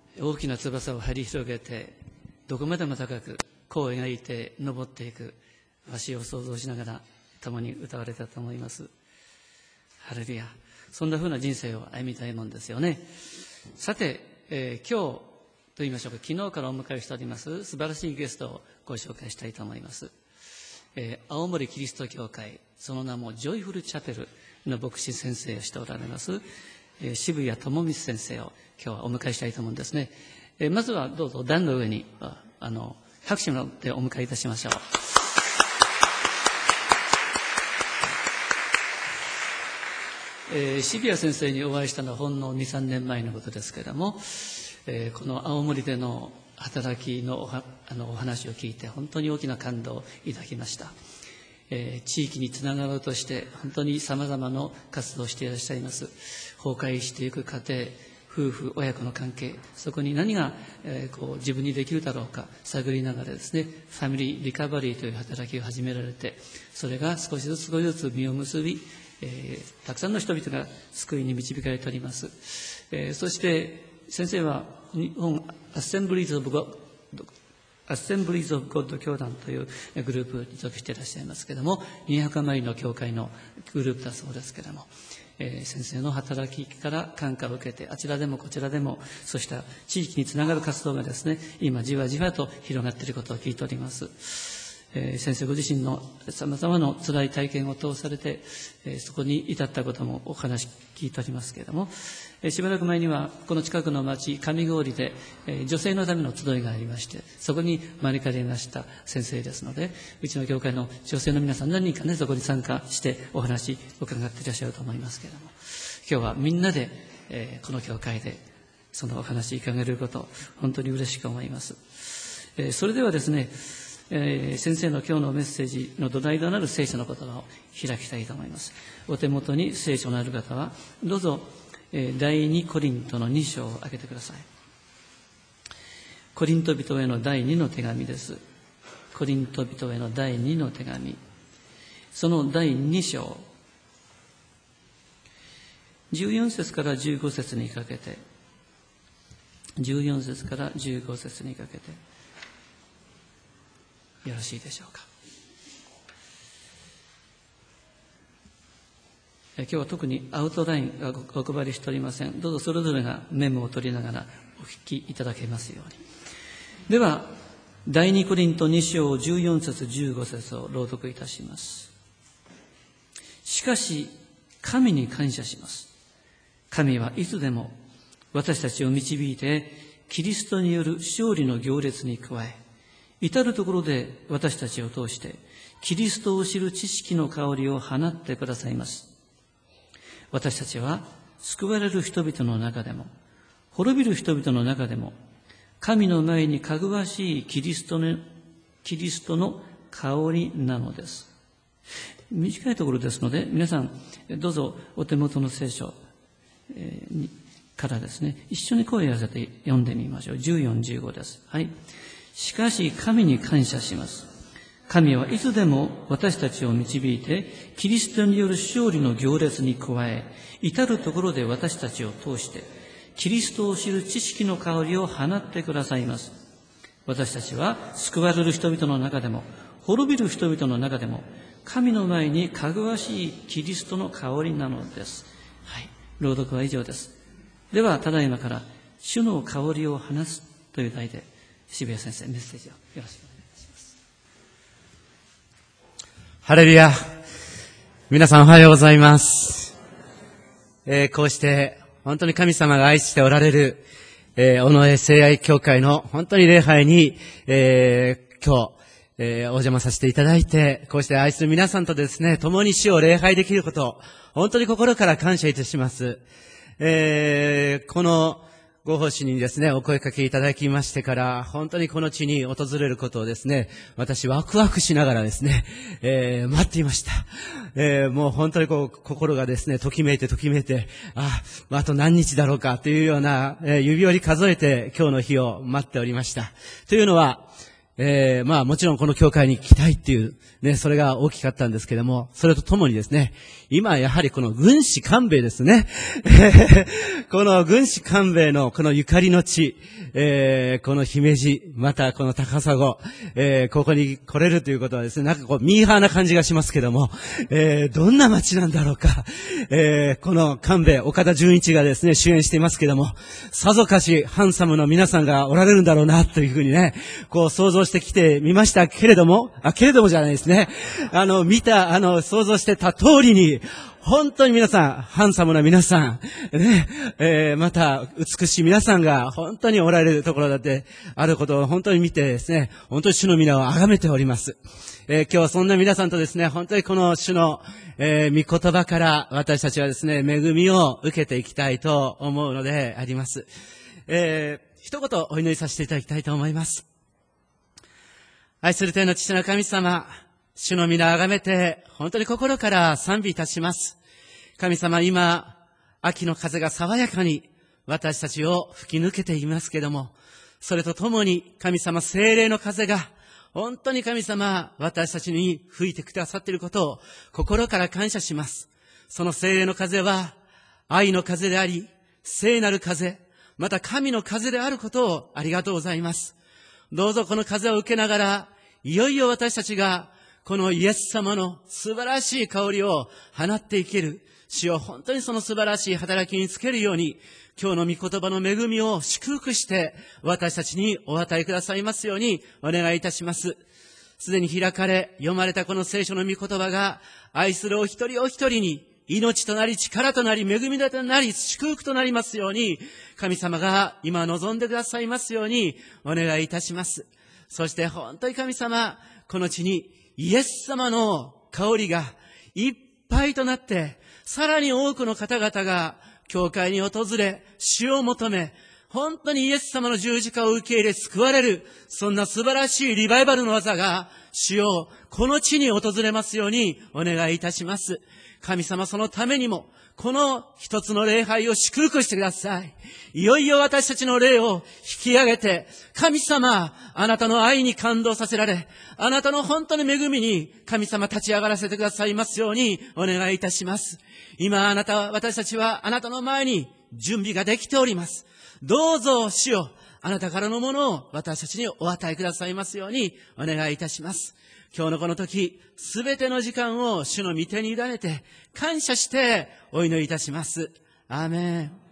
大きな翼を張り広げて、どこまでも高く弧を描いて登っていく足を想像しながら共に歌われたと思います。ハレルヤ。そんな風な人生を歩みたいもんですよね。さて、今日と言いましょうか、昨日からお迎えしております素晴らしいゲストをご紹介したいと思います。青森キリスト教会、その名もジョイフルチャペルの牧師先生をしておられます、渋谷智光先生を今日はお迎えしたいと思うんですね。まずはどうぞ壇の上に拍手でお迎えいたしましょう。渋谷先生にお会いしたのはほんの 2,3 年前のことですけれども、この青森での働きのお話を聞いて本当に大きな感動をいただきました。地域につながろうとして本当に様々な活動をしていらっしゃいます。崩壊していく家庭、夫婦親子の関係、そこに何が、自分にできるだろうか探りながらですね、ファミリーリカバリーという働きを始められて、それが少しずつ実を結び、たくさんの人々が救いに導かれております。そして先生は日本アッセンブリーズ・オブ・ゴッド教団というグループに属していらっしゃいますけれども、200余りの教会のグループだそうですけれども、先生の働きから感化を受けて、あちらでもこちらでもそうした地域につながる活動がですね、今じわじわと広がっていることを聞いております。先生ご自身の様々な辛い体験を通されて、そこに至ったこともお話聞いておりますけれども、しばらく前にはこの近くの町上郡で、女性のための集いがありまして、そこに招かれました先生ですので、うちの教会の女性の皆さん何人かね、そこに参加してお話伺っていらっしゃると思いますけれども、今日はみんなで、この教会でそのお話伺えること本当に嬉しく思います。それではですね、先生の今日のメッセージの土台となる聖書の言葉を開きたいと思います。お手元に聖書のある方はどうぞ第2コリントの2章を開けてください。コリント人への第2の手紙です。コリント人への第2の手紙、その第2章14節から15節にかけて、14節から15節にかけてよろしいでしょうか。今日は特にアウトラインがお配りしておりません。どうぞそれぞれがメモを取りながらお聞きいただけますように。では第2コリント2章14節15節を朗読いたします。しかし神に感謝します。神はいつでも私たちを導いてキリストによる勝利の行列に加え、至るところで私たちを通してキリストを知る知識の香りを放ってくださいます。私たちは救われる人々の中でも滅びる人々の中でも神の前にかぐわしいキリストの香りなのです。短いところですので皆さんどうぞお手元の聖書からですね、一緒に声を合わせて読んでみましょう。14、15です。はい。しかし神に感謝します。神はいつでも私たちを導いてキリストによる勝利の行列に加え、至るところで私たちを通してキリストを知る知識の香りを放ってくださいます。私たちは救われる人々の中でも滅びる人々の中でも神の前にかぐわしいキリストの香りなのです。はい、朗読は以上です。ではただいまから主の香りを放つという題で渋谷先生メッセージをよろしくお願いします。 ハレルヤ。皆さんおはようございます。こうして本当に神様が愛しておられる、尾上聖愛教会の本当に礼拝に、今日、お邪魔させていただいて、こうして愛する皆さんとですね、共に主を礼拝できること、本当に心から感謝いたします。このご奉仕にですね、お声かけいただきましてから、本当にこの地に訪れることをですね、私ワクワクしながらですね、待っていました。もう本当に心がですね、ときめいて、あと何日だろうかというような、指折り数えて今日の日を待っておりました。というのは、 まあもちろんこの教会に来たいっていう、ね、それが大きかったんですけども、それとともにですね、今やはりこの軍師官兵衛ですね。この軍師官兵衛のこのゆかりの地、この姫路、またこの高砂、ここに来れるということはですね、なんかこうミーハーな感じがしますけども、どんな街なんだろうか。この官兵衛、岡田准一がですね、主演していますけども、さぞかしハンサムの皆さんがおられるんだろうな、というふうにね、こう想像してきてみましたけれども、けれどもじゃないですね。想像してた通りに、本当に皆さん、ハンサムな皆さん、ね、また、美しい皆さんが本当におられるところだってあることを本当に見てですね、本当に主の皆を崇めております。今日はそんな皆さんとですね、本当にこの主の、御言葉から私たちはですね、恵みを受けていきたいと思うのであります。一言お祈りさせていただきたいと思います。愛する天の父の神様、主の皆をあがめて、本当に心から賛美いたします。神様、今、秋の風が爽やかに私たちを吹き抜けていますけども、それとともに神様、聖霊の風が、本当に神様、私たちに吹いてくださっていることを心から感謝します。その聖霊の風は、愛の風であり、聖なる風、また神の風であることをありがとうございます。どうぞこの風を受けながら、いよいよ私たちが、このイエス様の素晴らしい香りを放っていける。主を本当にその素晴らしい働きにつけるように、今日の御言葉の恵みを祝福して私たちにお与えくださいますようにお願いいたします。すでに開かれ、読まれたこの聖書の御言葉が愛するお一人お一人に命となり力となり恵みとなり祝福となりますように、神様が今望んでくださいますようにお願いいたします。そして本当に神様、この地にイエス様の香りがいっぱいとなって、さらに多くの方々が教会に訪れ、主を求め、本当にイエス様の十字架を受け入れ救われる、そんな素晴らしいリバイバルの技が、主をこの地に訪れますようにお願いいたします。神様、そのためにも、この一つの礼拝を祝福してください。いよいよ私たちの霊を引き上げて、神様、あなたの愛に感動させられ、あなたの本当の恵みに神様立ち上がらせてくださいますようにお願いいたします。今私たちはあなたの前に準備ができております。どうぞ主よ、あなたからのものを私たちにお与えくださいますようにお願いいたします。今日のこの時、すべての時間を主の御手に委ねて、感謝してお祈りいたします。アーメン。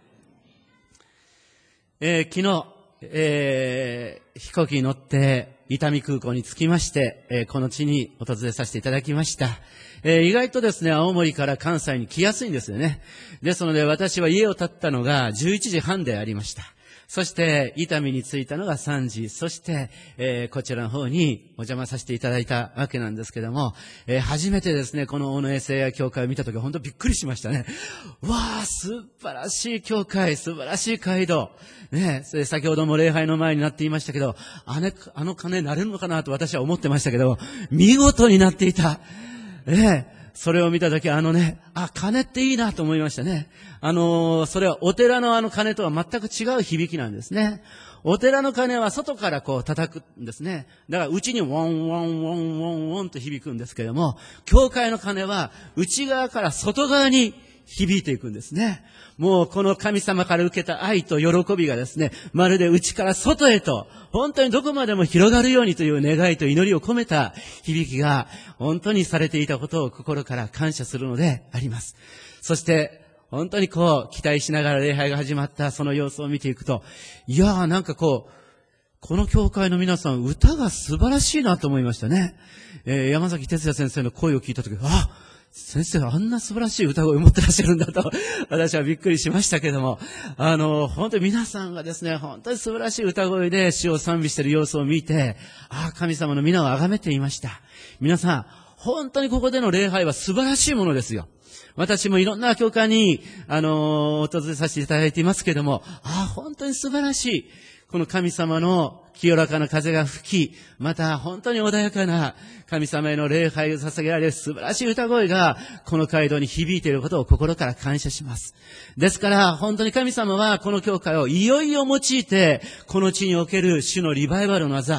昨日、飛行機に乗って伊丹空港に着きまして、この地に訪れさせていただきました。意外とですね、青森から関西に来やすいんですよね。ですので私は家を建ったのが11時半でありました。そして、伊丹に着いたのが3時。そして、こちらの方にお邪魔させていただいたわけなんですけども、初めてですね、この大野聖愛教会を見たときは本当びっくりしましたね。わあ、素晴らしい教会、素晴らしい街道。ね、先ほども礼拝の前になっていましたけど、あの鐘鳴れるのかなと私は思ってましたけど、見事になっていた。それを見たとき、鐘っていいなと思いましたね。それはお寺の鐘とは全く違う響きなんですね。お寺の鐘は外からこう叩くんですね。だから内にウォンウォンウォンウォンウォンと響くんですけれども、教会の鐘は内側から外側に響いていくんですね。もうこの神様から受けた愛と喜びがですね、まるで内から外へと、本当にどこまでも広がるようにという願いと祈りを込めた響きが本当にされていたことを心から感謝するのであります。そして本当にこう期待しながら礼拝が始まったその様子を見ていくと、いやーなんかこの教会の皆さん歌が素晴らしいなと思いましたね。山崎哲也先生の声を聞いたとき、先生があんな素晴らしい歌声を持ってらっしゃるんだと私はびっくりしましたけども、本当に皆さんがですね、本当に素晴らしい歌声で主を賛美している様子を見て、神様の皆を崇めていました。皆さん、本当にここでの礼拝は素晴らしいものですよ。私もいろんな教会に、訪れさせていただいていますけども、本当に素晴らしい。この神様の清らかな風が吹き、また本当に穏やかな神様への礼拝を捧げられる素晴らしい歌声がこの街道に響いていることを心から感謝します。ですから本当に神様はこの教会をいよいよ用いてこの地における主のリバイバルの技、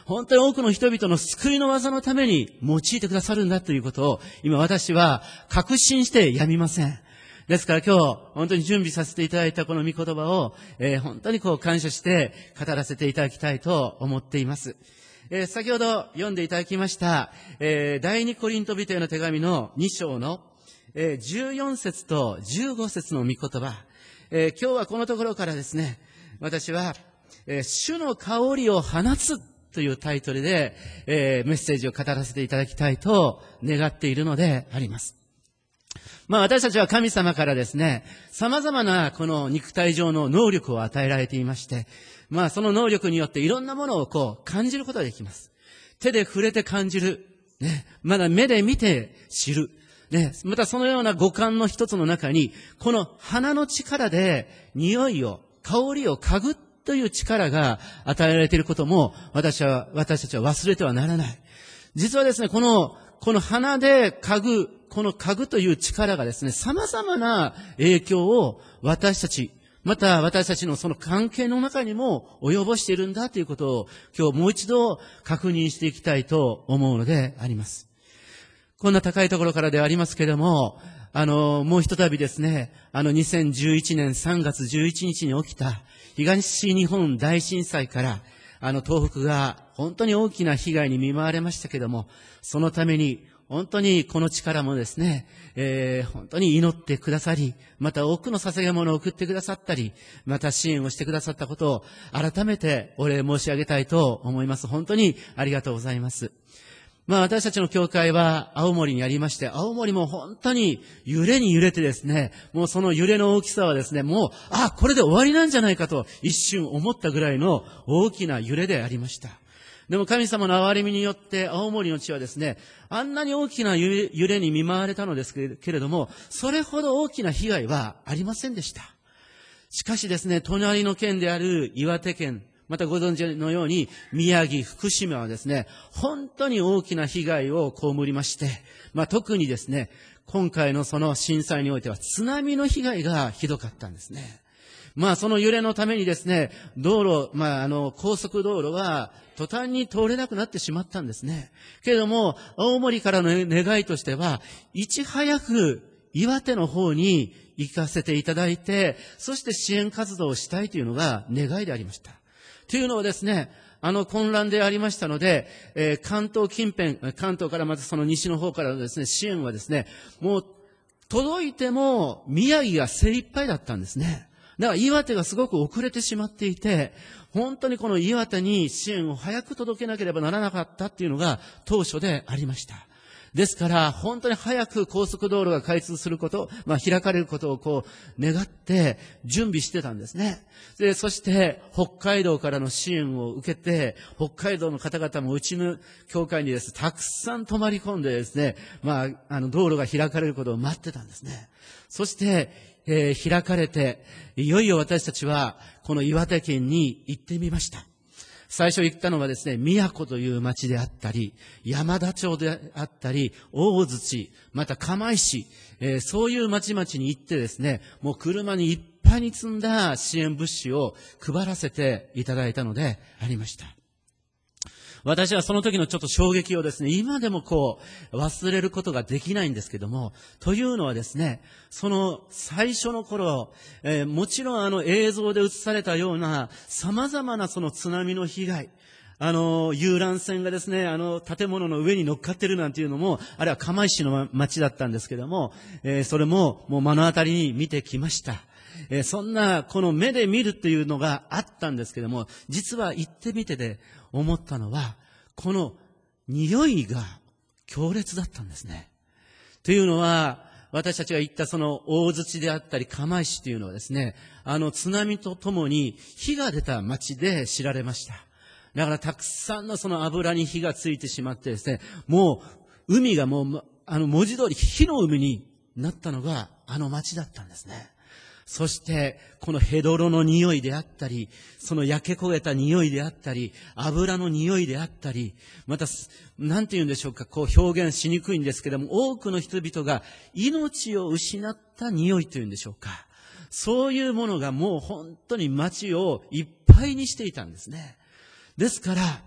本当に多くの人々の救いの技のために用いてくださるんだということを、今私は確信してやみません。ですから今日、本当に準備させていただいたこの御言葉を、本当に感謝して語らせていただきたいと思っています。先ほど読んでいただきました、第二コリント人への手紙の2章の、14節と15節の御言葉、今日はこのところからですね、私は、主の香りを放つというタイトルで、メッセージを語らせていただきたいと願っているのであります。私たちは神様からですね、様々なこの肉体上の能力を与えられていまして、その能力によっていろんなものを感じることができます。手で触れて感じる。ね。まだ目で見て知る。ね。またそのような五感の一つの中に、この鼻の力で匂いを、香りを嗅ぐという力が与えられていることも、私たちは忘れてはならない。実はですね、この鼻で嗅ぐ、この嗅ぐという力がですね、様々な影響を私たち、また私たちのその関係の中にも及ぼしているんだということを今日もう一度確認していきたいと思うのであります。こんな高いところからではありますけれども、もう一度ですね、2011年3月11日に起きた東日本大震災から、東北が本当に大きな被害に見舞われましたけれども、そのために本当にこの力もですね、本当に祈ってくださり、また多くの捧げ物を送ってくださったり、また支援をしてくださったことを改めてお礼申し上げたいと思います。本当にありがとうございます。私たちの教会は青森にありまして、青森も本当に揺れに揺れてですね、もうその揺れの大きさはですね、もう、これで終わりなんじゃないかと一瞬思ったぐらいの大きな揺れでありました。でも神様の憐れみによって青森の地はですね、あんなに大きな揺れに見舞われたのですけれども、それほど大きな被害はありませんでした。しかしですね、隣の県である岩手県、またご存知のように宮城、福島はですね、本当に大きな被害を被りまして、特にですね、今回のその震災においては津波の被害がひどかったんですね。その揺れのためにですね、道路、高速道路は途端に通れなくなってしまったんですね。けれども、青森からの願いとしては、いち早く岩手の方に行かせていただいて、そして支援活動をしたいというのが願いでありました。というのはですね、混乱でありましたので、関東近辺、関東からまたその西の方からのですね、支援はですね、もう届いても宮城が精一杯だったんですね。だから岩手がすごく遅れてしまっていて、本当にこの岩手に支援を早く届けなければならなかったっていうのが当初でありました。ですから本当に早く高速道路が開通すること、開かれることを願って準備してたんですね。で、そして北海道からの支援を受けて、北海道の方々もうちの教会にですね、たくさん泊まり込んでですね、道路が開かれることを待ってたんですね。そして開かれて、いよいよ私たちはこの岩手県に行ってみました。最初行ったのはですね、宮古という町であったり、山田町であったり、大槌、また釜石、そういう町々に行ってですね、もう車にいっぱいに積んだ支援物資を配らせていただいたのでありました。私はその時のちょっと衝撃をですね、今でも忘れることができないんですけども、というのはですね、その最初の頃、もちろん映像で映されたような様々なその津波の被害、遊覧船がですね、建物の上に乗っかってるなんていうのも、あれは釜石の町だったんですけども、それももう目の当たりに見てきました。そんなこの目で見るっていうのがあったんですけども、実は行ってみてで思ったのは、この匂いが強烈だったんですね。というのは、私たちが行ったその大槌であったり釜石というのはですね、津波とともに火が出た町で知られました。だからたくさんのその油に火がついてしまってですね、もう海がもう文字通り火の海になったのが町だったんですね。そして、このヘドロの匂いであったり、その焼け焦げた匂いであったり、油の匂いであったり、また、なんて言うんでしょうか、表現しにくいんですけども、多くの人々が命を失った匂いというんでしょうか。そういうものがもう本当に街をいっぱいにしていたんですね。ですから、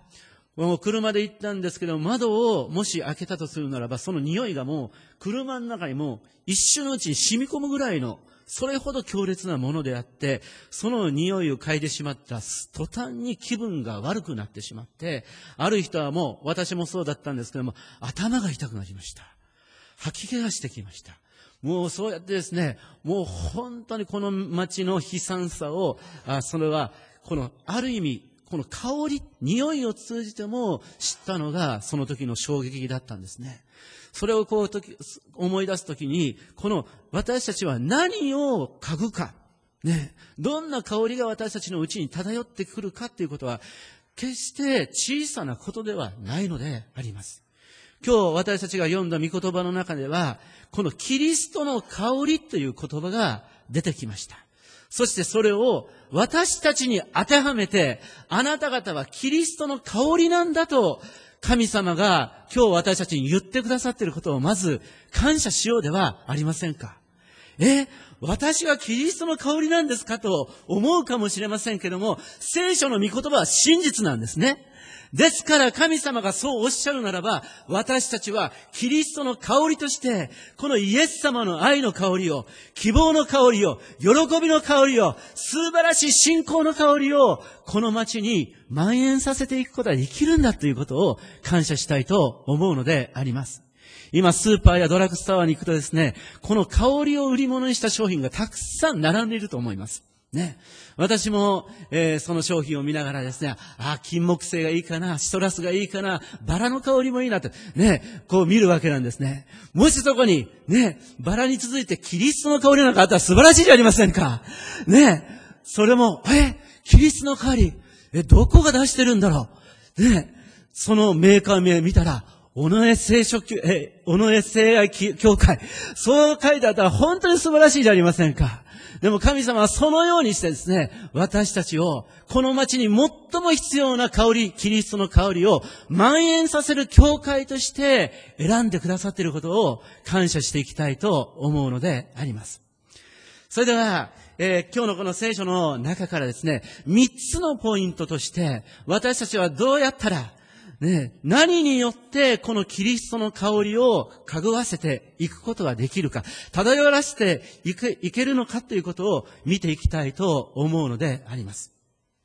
もう車で行ったんですけど、窓をもし開けたとするならば、その匂いがもう車の中にもう一瞬のうちに染み込むぐらいの、それほど強烈なものであって、その匂いを嗅いでしまった途端に気分が悪くなってしまって、ある人はもう、私もそうだったんですけども、頭が痛くなりました。吐き気がしてきました。もうそうやってですね、もう本当にこの街の悲惨さを、それは、ある意味、この香り、匂いを通じても知ったのが、その時の衝撃だったんですね。それを思い出すときに、この私たちは何を嗅ぐか、ね、どんな香りが私たちのうちに漂ってくるかということは、決して小さなことではないのであります。今日私たちが読んだ御言葉の中では、このキリストの香りという言葉が出てきました。そしてそれを私たちに当てはめて、あなた方はキリストの香りなんだと、神様が今日私たちに言ってくださっていることをまず感謝しようではありませんか。私がキリストの香りなんですかと思うかもしれませんけども、聖書の御言葉は真実なんですね。ですから神様がそうおっしゃるならば、私たちはキリストの香りとして、このイエス様の愛の香りを、希望の香りを、喜びの香りを、素晴らしい信仰の香りを、この街に蔓延させていくことができるんだということを感謝したいと思うのであります。今スーパーやドラッグストアに行くとですね、この香りを売り物にした商品がたくさん並んでいると思います。ね。私も、その商品を見ながらですね、金木犀がいいかな、シトラスがいいかな、バラの香りもいいなって、ね、こう見るわけなんですね。もしそこに、ね、バラに続いてキリストの香りなんかあったら素晴らしいじゃありませんか。ね、それも、キリストの香り、どこが出してるんだろう。ね、そのメーカー名見たら、尾上聖愛協会。そう書いてあったら本当に素晴らしいじゃありませんか。でも神様はそのようにしてですね、私たちをこの町に最も必要な香り、キリストの香りを蔓延させる教会として選んでくださっていることを感謝していきたいと思うのであります。それでは、今日のこの聖書の中からですね、3つのポイントとして私たちはどうやったら何によってこのキリストの香りを嗅ぐわせていくことができるか、漂わらせていけるのかということを見ていきたいと思うのであります。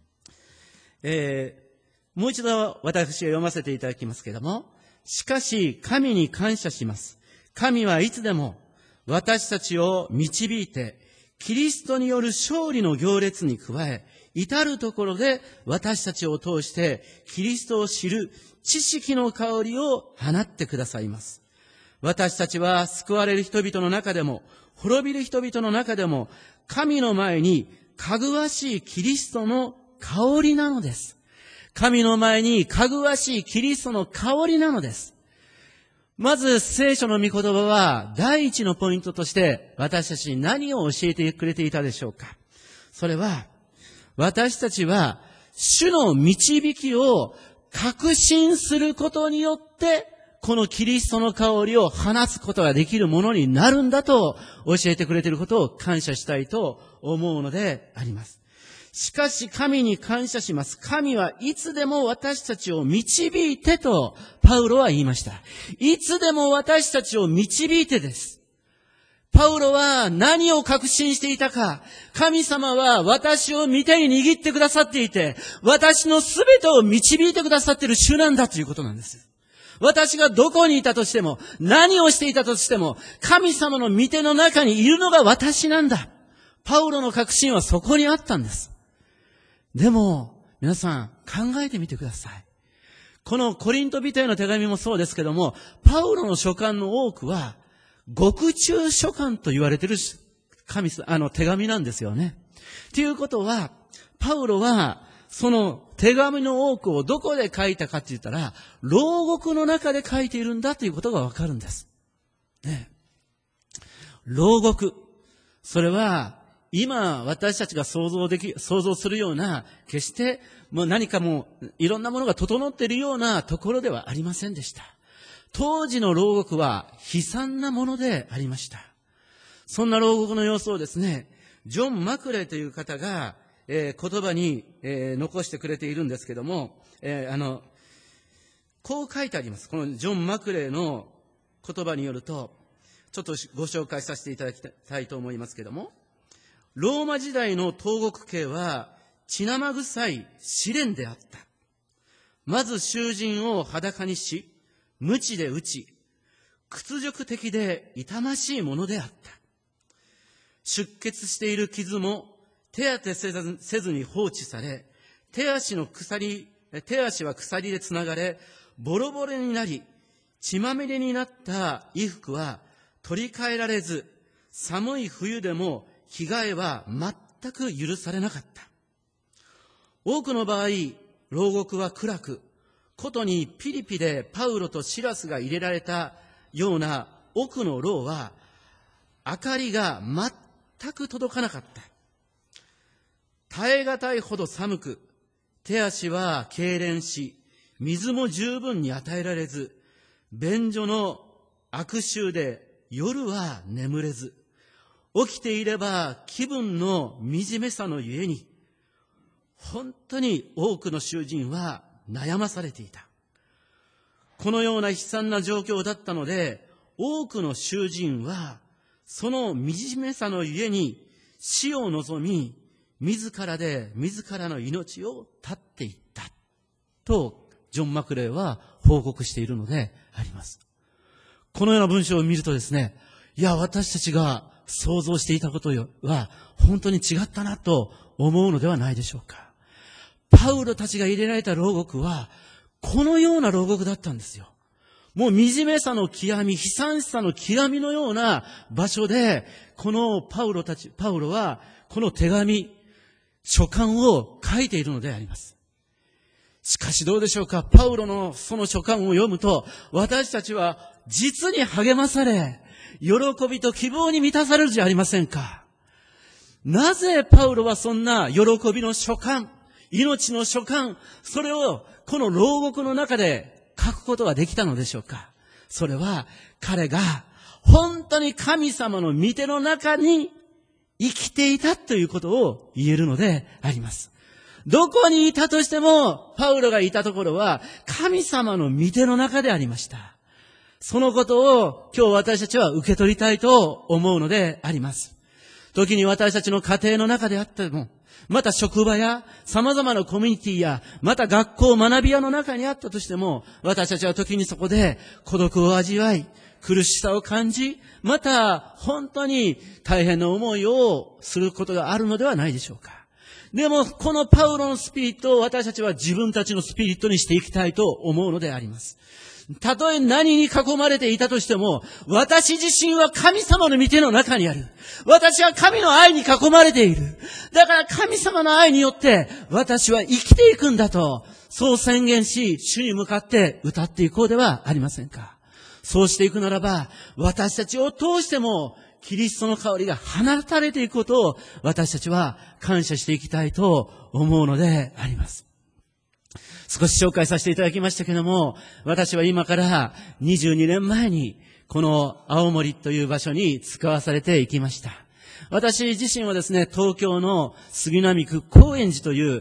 もう一度私が読ませていただきますけれども、しかし神に感謝します。神はいつでも私たちを導いて、キリストによる勝利の行列に加え、至るところで私たちを通してキリストを知る知識の香りを放ってくださいます。私たちは救われる人々の中でも、滅びる人々の中でも、神の前にかぐわしいキリストの香りなのです。神の前にかぐわしいキリストの香りなのです。まず聖書の御言葉は第一のポイントとして私たちに何を教えてくれていたでしょうか。それは、私たちは主の導きを確信することによってこのキリストの香りを放つことができるものになるんだと教えてくれていることを感謝したいと思うのであります。しかし神に感謝します。神はいつでも私たちを導いてとパウロは言いました。いつでも私たちを導いてです。パウロは何を確信していたか。神様は私を御手に握ってくださっていて、私のすべてを導いてくださっている主なんだということなんです。私がどこにいたとしても、何をしていたとしても、神様の御手の中にいるのが私なんだ。パウロの確信はそこにあったんです。でも、皆さん考えてみてください。このコリント人への手紙もそうですけども、パウロの書簡の多くは、獄中書簡と言われている手紙なんですよね。ということは、パウロは、その手紙の多くをどこで書いたかって言ったら、牢獄の中で書いているんだということがわかるんです。ね。牢獄。それは、今私たちが想像するような、決してもう何かもういろんなものが整っているようなところではありませんでした。当時の牢獄は悲惨なものでありました。そんな牢獄の様子をですね、ジョン・マクレイという方が、言葉に、残してくれているんですけども、 こう書いてあります。このジョン・マクレーの言葉によると、ちょっとご紹介させていただきたいと思いますけども、ローマ時代の投獄刑は血生臭い試練であった。まず囚人を裸にし、鞭で打ち、屈辱的で痛ましいものであった。出血している傷も手当てせずに放置され、手足は鎖でつながれ、ボロボロになり、血まみれになった衣服は取り替えられず、寒い冬でも着替えは全く許されなかった。多くの場合、牢獄は暗く、ことにピリピでパウロとシラスが入れられたような奥の牢は、明かりが全く届かなかった。耐え難いほど寒く、手足は痙攣し、水も十分に与えられず、便所の悪臭で夜は眠れず、起きていれば気分の惨めさのゆえに、本当に多くの囚人は悩まされていた。このような悲惨な状況だったので、多くの囚人は、その惨めさのゆえに死を望み、自らの命を絶っていったと、ジョン・マクレーは報告しているのであります。このような文章を見るとですね、私たちが想像していたことは本当に違ったなと思うのではないでしょうか。パウロたちが入れられた牢獄は、このような牢獄だったんですよ。もう惨めさの極み、悲惨さの極みのような場所で、このパウロは、この手紙、書簡を書いているのであります。しかしどうでしょうか、パウロのその書簡を読むと、私たちは実に励まされ、喜びと希望に満たされるじゃありませんか。なぜパウロはそんな喜びの書簡、命の書簡、それをこの牢獄の中で書くことができたのでしょうか。それは彼が本当に神様の御手の中に生きていたということを言えるのであります。どこにいたとしても、パウロがいたところは神様の御手の中でありました。そのことを今日私たちは受け取りたいと思うのであります。時に私たちの家庭の中であっても、また職場や様々なコミュニティや、また学校学び屋の中にあったとしても、私たちは時にそこで孤独を味わい、苦しさを感じ、また本当に大変な思いをすることがあるのではないでしょうか。でもこのパウロのスピリットを私たちは自分たちのスピリットにしていきたいと思うのであります。たとえ何に囲まれていたとしても、私自身は神様の御手の中にある。私は神の愛に囲まれている。だから神様の愛によって私は生きていくんだと、そう宣言し、主に向かって歌っていこうではありませんか。そうしていくならば、私たちを通してもキリストの香りが放たれていくことを私たちは感謝していきたいと思うのであります。少し紹介させていただきましたけれども、私は今から22年前にこの青森という場所に使わされていきました。私自身はですね、東京の杉並区高円寺という、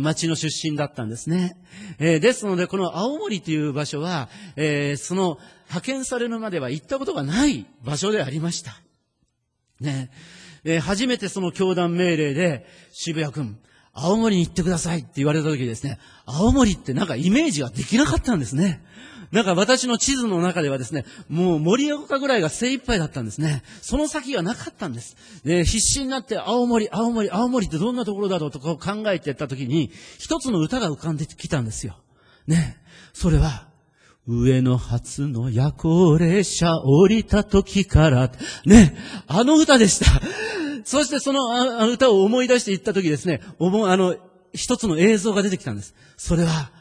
町の出身だったんですね。ですのでこの青森という場所は、その派遣されるまでは行ったことがない場所でありました。ね、初めてその教団命令で渋谷君、青森に行ってくださいって言われた時ですね、青森ってなんかイメージができなかったんですね。なんか私の地図の中ではですね、もう盛岡ぐらいが精一杯だったんですね。その先がなかったんです。で、必死になって青森ってどんなところだろうとか考えていった時に、一つの歌が浮かんできたんですよ。ね。それは、上野発の夜行列車降りた時から、ね、あの歌でした。そしてその歌を思い出していった時ですね、一つの映像が出てきたんです。それは、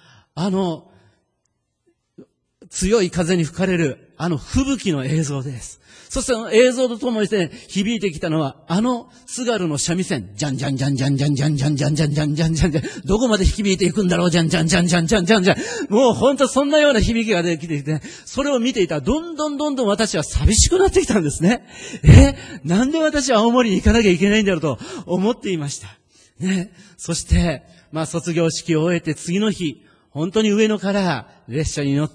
強い風に吹かれる吹雪の映像です。そしてその映像とともにですね、響いてきたのは津軽の三味線、じゃんじゃんじゃんじゃんじゃんじゃんじゃんじゃんじゃんじゃんじゃんじゃんじゃん、どこまで響いていくんだろう、じゃんじゃんじゃんじゃんじゃんじゃんじゃん。もう本当そんなような響きが出てきてきて、それを見ていたらどんどん私は寂しくなってきたんですね。なんで私は青森に行かなきゃいけないんだろうと思っていました。ね。そして、卒業式を終えて次の日、 本当に上野から列車に乗って、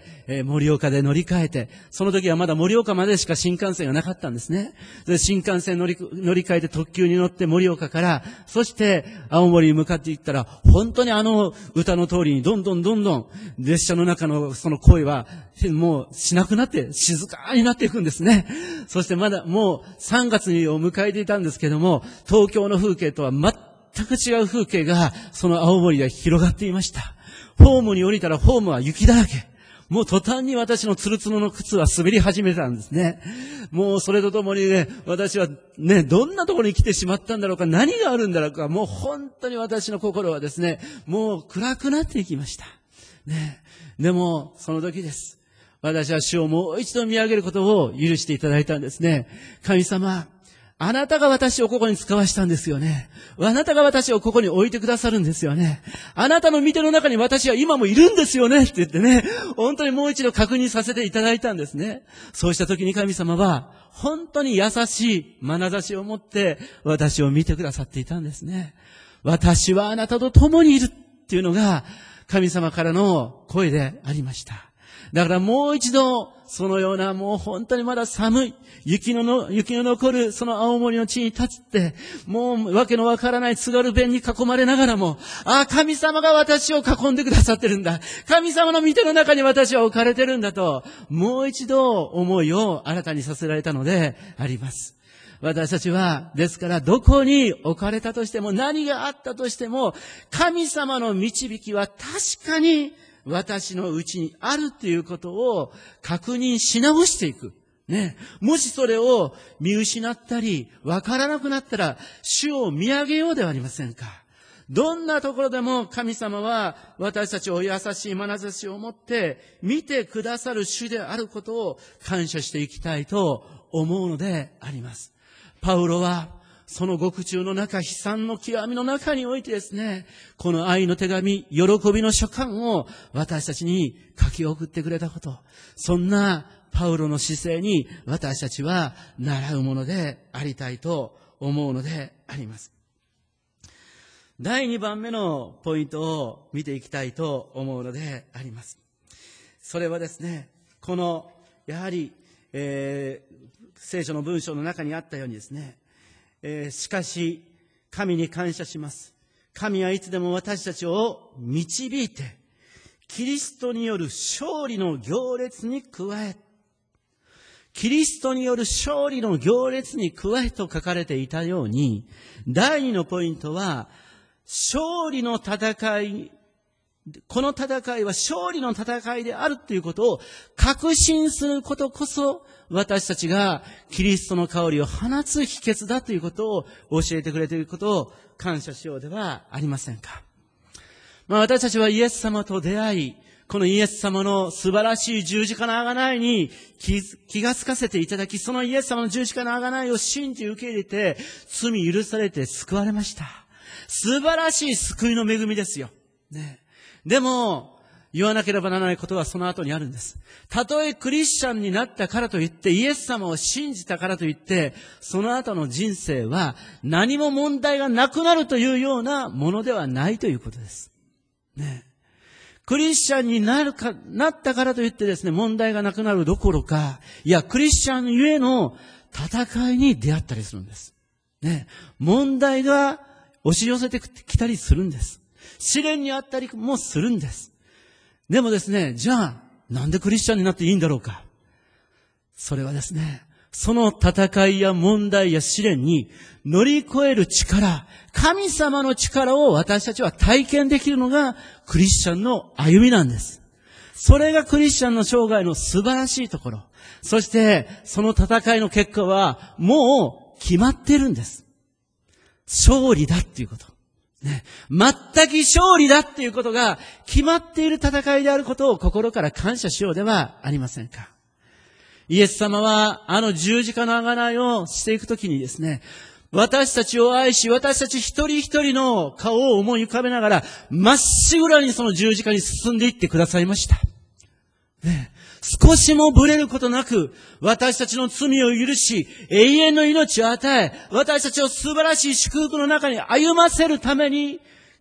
盛岡で乗り換えて、その時はまだ盛岡までしか新幹線がなかったんですね。で新幹線乗り換えて特急に乗って盛岡から、そして青森に向かっていったら、本当に歌の通りにどんどん列車の中のその声はもうしなくなって静かになっていくんですね。そしてまだもう3月にを迎えていたんですけども、東京の風景とは全く違う風景がその青森で広がっていました。ホームに降りたらホームは雪だらけ。もう途端に私のツルツルの靴は滑り始めたんですね。もうそれとともにね、私はね、どんなところに来てしまったんだろうか、何があるんだろうか、もう本当に私の心はですね、もう暗くなっていきました。ね。でも、その時です。私は主をもう一度見上げることを許していただいたんですね。神様、あなたが私をここに使わしたんですよね。あなたが私をここに置いてくださるんですよね。あなたの御手の中に私は今もいるんですよねって言ってね、本当にもう一度確認させていただいたんですね。そうした時に神様は本当に優しい眼差しを持って私を見てくださっていたんですね。私はあなたと共にいるっていうのが神様からの声でありました。だからもう一度、そのようなもう本当にまだ寒い、雪の残るその青森の地に立って、もうわけのわからない津軽弁に囲まれながらも、神様が私を囲んでくださってるんだ。神様の御手の中に私は置かれてるんだと、もう一度思いを新たにさせられたのであります。私たちは、ですからどこに置かれたとしても、何があったとしても、神様の導きは確かに私のうちにあるということを確認し直していく。ね。もしそれを見失ったり、わからなくなったら、主を見上げようではありませんか。どんなところでも神様は私たちを優しい眼差しを持って見てくださる主であることを感謝していきたいと思うのであります。パウロはその獄中の中、悲惨の極みの中においてですね、この愛の手紙、喜びの書簡を私たちに書き送ってくれたこと。そんなパウロの姿勢に私たちは習うものでありたいと思うのであります。第2番目のポイントを見ていきたいと思うのであります。それはですね、この、やはり、聖書の文章の中にあったようにですね、しかし、神に感謝します。神はいつでも私たちを導いて、キリストによる勝利の行列に加え、キリストによる勝利の行列に加えと書かれていたように、第2のポイントは、勝利の戦い、この戦いは勝利の戦いであるということを確信することこそ、私たちがキリストの香りを放つ秘訣だということを教えてくれていることを感謝しようではありませんか。私たちはイエス様と出会い、このイエス様の素晴らしい十字架の贖いに気がつかせていただき、そのイエス様の十字架の贖いを信じ受け入れて、罪許されて救われました。素晴らしい救いの恵みですよ。ね。でも、言わなければならないことはその後にあるんです。たとえクリスチャンになったからといって、イエス様を信じたからといって、その後の人生は何も問題がなくなるというようなものではないということです。ね。クリスチャンになったからといってですね、問題がなくなるどころか、いや、クリスチャンゆえの戦いに出会ったりするんです。ね。問題が押し寄せてきたりするんです。試練にあったりもするんです。でもですね、じゃあ、なんでクリスチャンになっていいんだろうか。それはですね、その戦いや問題や試練に乗り越える力、神様の力を私たちは体験できるのがクリスチャンの歩みなんです。それがクリスチャンの生涯の素晴らしいところ。そして、その戦いの結果はもう決まっているんです。勝利だっていうこと。ね、全く勝利だっていうことが決まっている戦いであることを心から感謝しようではありませんか。イエス様は十字架の贖いをしていくときにですね、私たちを愛し、私たち一人一人の顔を思い浮かべながら、まっしぐらにその十字架に進んでいってくださいました。ね、少しもぶれることなく、私たちの罪を許し、永遠の命を与え、私たちを素晴らしい祝福の中に歩ませるために、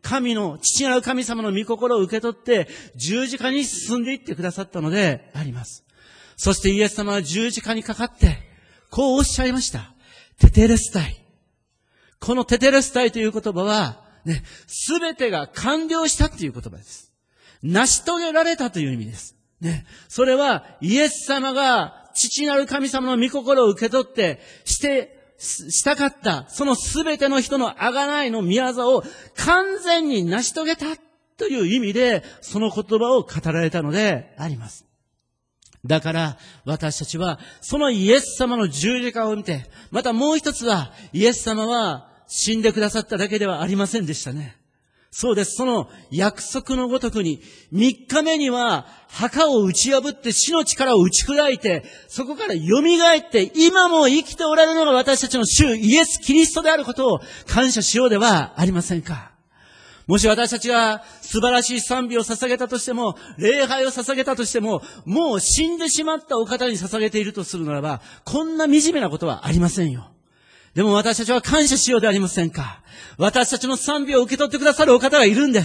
父なる神様の御心を受け取って十字架に進んでいってくださったのであります。そしてイエス様は十字架にかかって、こうおっしゃいました。テテレスタイ。このテテレスタイという言葉は、すべてが完了したという言葉です。成し遂げられたという意味です。それはイエス様が父なる神様の御心を受け取ってしたかった、そのすべての人の贖いの御業を完全に成し遂げたという意味で、その言葉を語られたのであります。だから私たちはそのイエス様の十字架を見て、またもう一つはイエス様は死んでくださっただけではありませんでしたね。そうです。その約束のごとくに3日目には墓を打ち破って死の力を打ち砕いて、そこから蘇って今も生きておられるのが私たちの主イエス・キリストであることを感謝しようではありませんか。もし私たちが素晴らしい賛美を捧げたとしても、礼拝を捧げたとしても、もう死んでしまったお方に捧げているとするならば、こんな惨めなことはありませんよ。でも私たちは感謝しようではありませんか。私たちの賛美を受け取ってくださるお方がいるんです。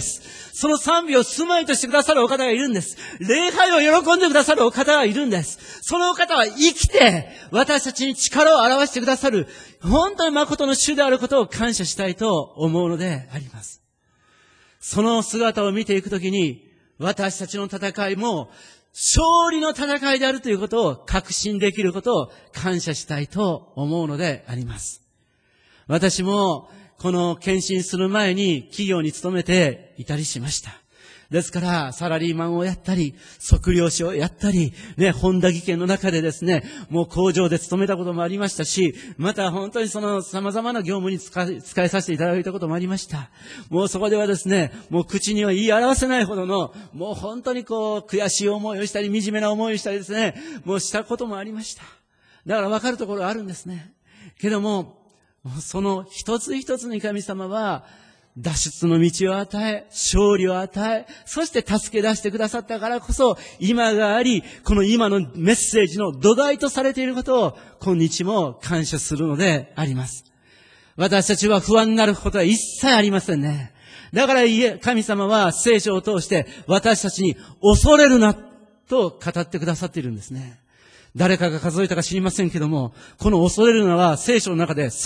その賛美を住まいとしてくださるお方がいるんです。礼拝を喜んでくださるお方がいるんです。そのお方は生きて私たちに力を表してくださる本当に誠の主であることを感謝したいと思うのであります。その姿を見ていくときに、私たちの戦いも勝利の戦いであるということを確信できることを感謝したいと思うのであります。私もこの献身する前に企業に勤めていたりしました。ですからサラリーマンをやったり、測量士をやったり、本田技研の中でですね、もう工場で勤めたこともありましたし、また本当にその様々な業務に使いさせていただいたこともありました。もうそこではですね、もう口には言い表せないほどの、もう本当に悔しい思いをしたり、惨めな思いをしたりですね、もうしたこともありました。だから分かるところがあるんですね。けども、その一つ一つに神様は、脱出の道を与え、勝利を与え、そして助け出してくださったからこそ、今があり、この今のメッセージの土台とされていることを、今日も感謝するのであります。私たちは不安になることは一切ありませんね。だから神様は聖書を通して、私たちに恐れるな、と語ってくださっているんですね。誰かが数えたか知りませんけども、この恐れるなは聖書の中で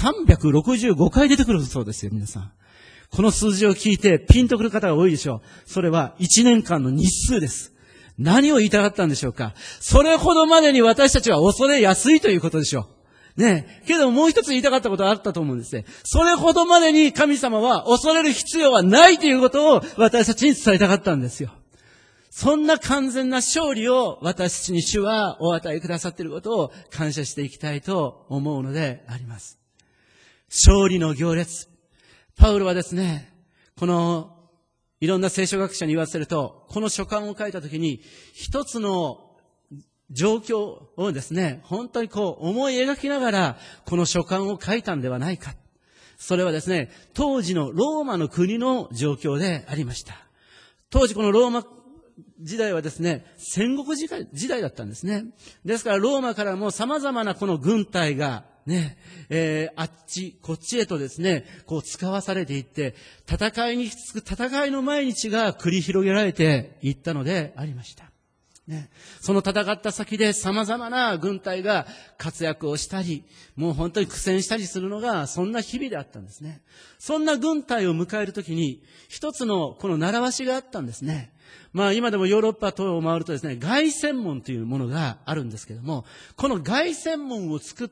365回出てくるそうですよ、皆さん。この数字を聞いてピンとくる方が多いでしょう。それは1年間の日数です。何を言いたかったんでしょうか。それほどまでに私たちは恐れやすいということでしょう。けどもう一つ言いたかったことがあったと思うんですね。それほどまでに神様は恐れる必要はないということを私たちに伝えたかったんですよ。そんな完全な勝利を私たちに主はお与えくださっていることを感謝していきたいと思うのであります。勝利の行列。パウロはですね、いろんな聖書学者に言わせると、この書簡を書いたときに、一つの状況をですね、本当に思い描きながら、この書簡を書いたんではないか。それはですね、当時のローマの国の状況でありました。当時このローマ時代はですね、戦国時代だったんですね。ですからローマからも様々なこの軍隊があっちこっちへとですね、使わされていって、戦いの毎日が繰り広げられていったのでありました。その戦った先で様々な軍隊が活躍をしたり、もう本当に苦戦したりするのがそんな日々であったんですね。そんな軍隊を迎えるときに一つのこの習わしがあったんですね。今でもヨーロッパ等を回るとですね、凱旋門というものがあるんですけども、この凱旋門を作って、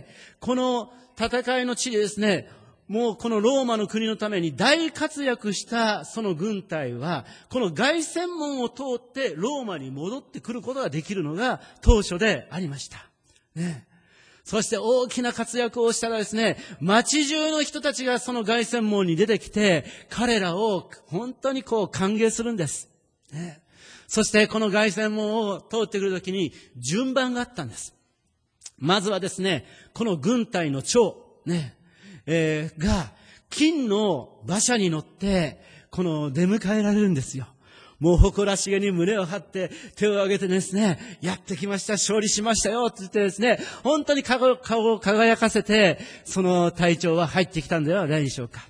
この戦いの地でですね、もうこのローマの国のために大活躍したその軍隊は、この凱旋門を通ってローマに戻ってくることができるのが当初でありました。そして大きな活躍をしたらですね、街中の人たちがその凱旋門に出てきて、彼らを本当に歓迎するんです。そしてこの凱旋門を通ってくるときに順番があったんです。まずはですね、この軍隊の長、が金の馬車に乗って出迎えられるんですよ。もう誇らしげに胸を張って手を挙げてですね、やってきました、勝利しましたよって言ってですね、本当に顔を輝かせてその隊長は入ってきたんではないでしょうか。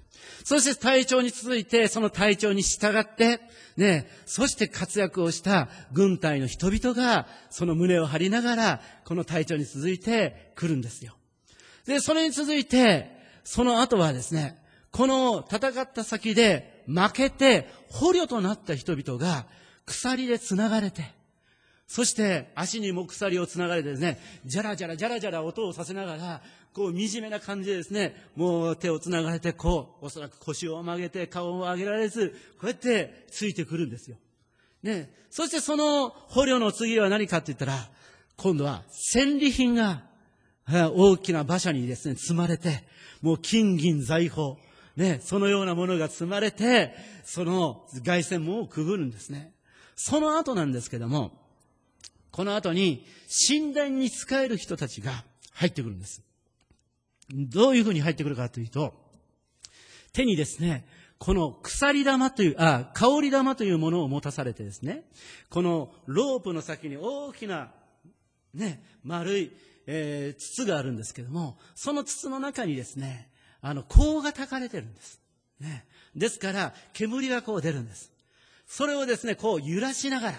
そして隊長に続いて、その隊長に従って、ね、そして活躍をした軍隊の人々が、その胸を張りながら、この隊長に続いて来るんですよ。で、それに続いて、その後はですね、この戦った先で負けて捕虜となった人々が鎖で繋がれて、そして足にも鎖を繋がれてですね、じゃらじゃらじゃらじゃら音をさせながら、こう惨めな感じでですね、もう手を繋がれて、こう、おそらく腰を曲げて顔を上げられず、こうやってついてくるんですよ。ね。そしてその捕虜の次は何かって言ったら、今度は戦利品が大きな馬車にですね、積まれて、もう金銀財宝、ね、そのようなものが積まれて、その凱旋門をくぐるんですね。その後なんですけども、この後に神殿に仕える人たちが入ってくるんです。どういうふうに入ってくるかというと、手にですね、この鎖玉という、香り玉というものを持たされてですね、このロープの先に大きな、ね、丸い、筒があるんですけども、その筒の中にですね、香が焚かれてるんです。ね。ですから、煙がこう出るんです。それをですね、こう揺らしながら、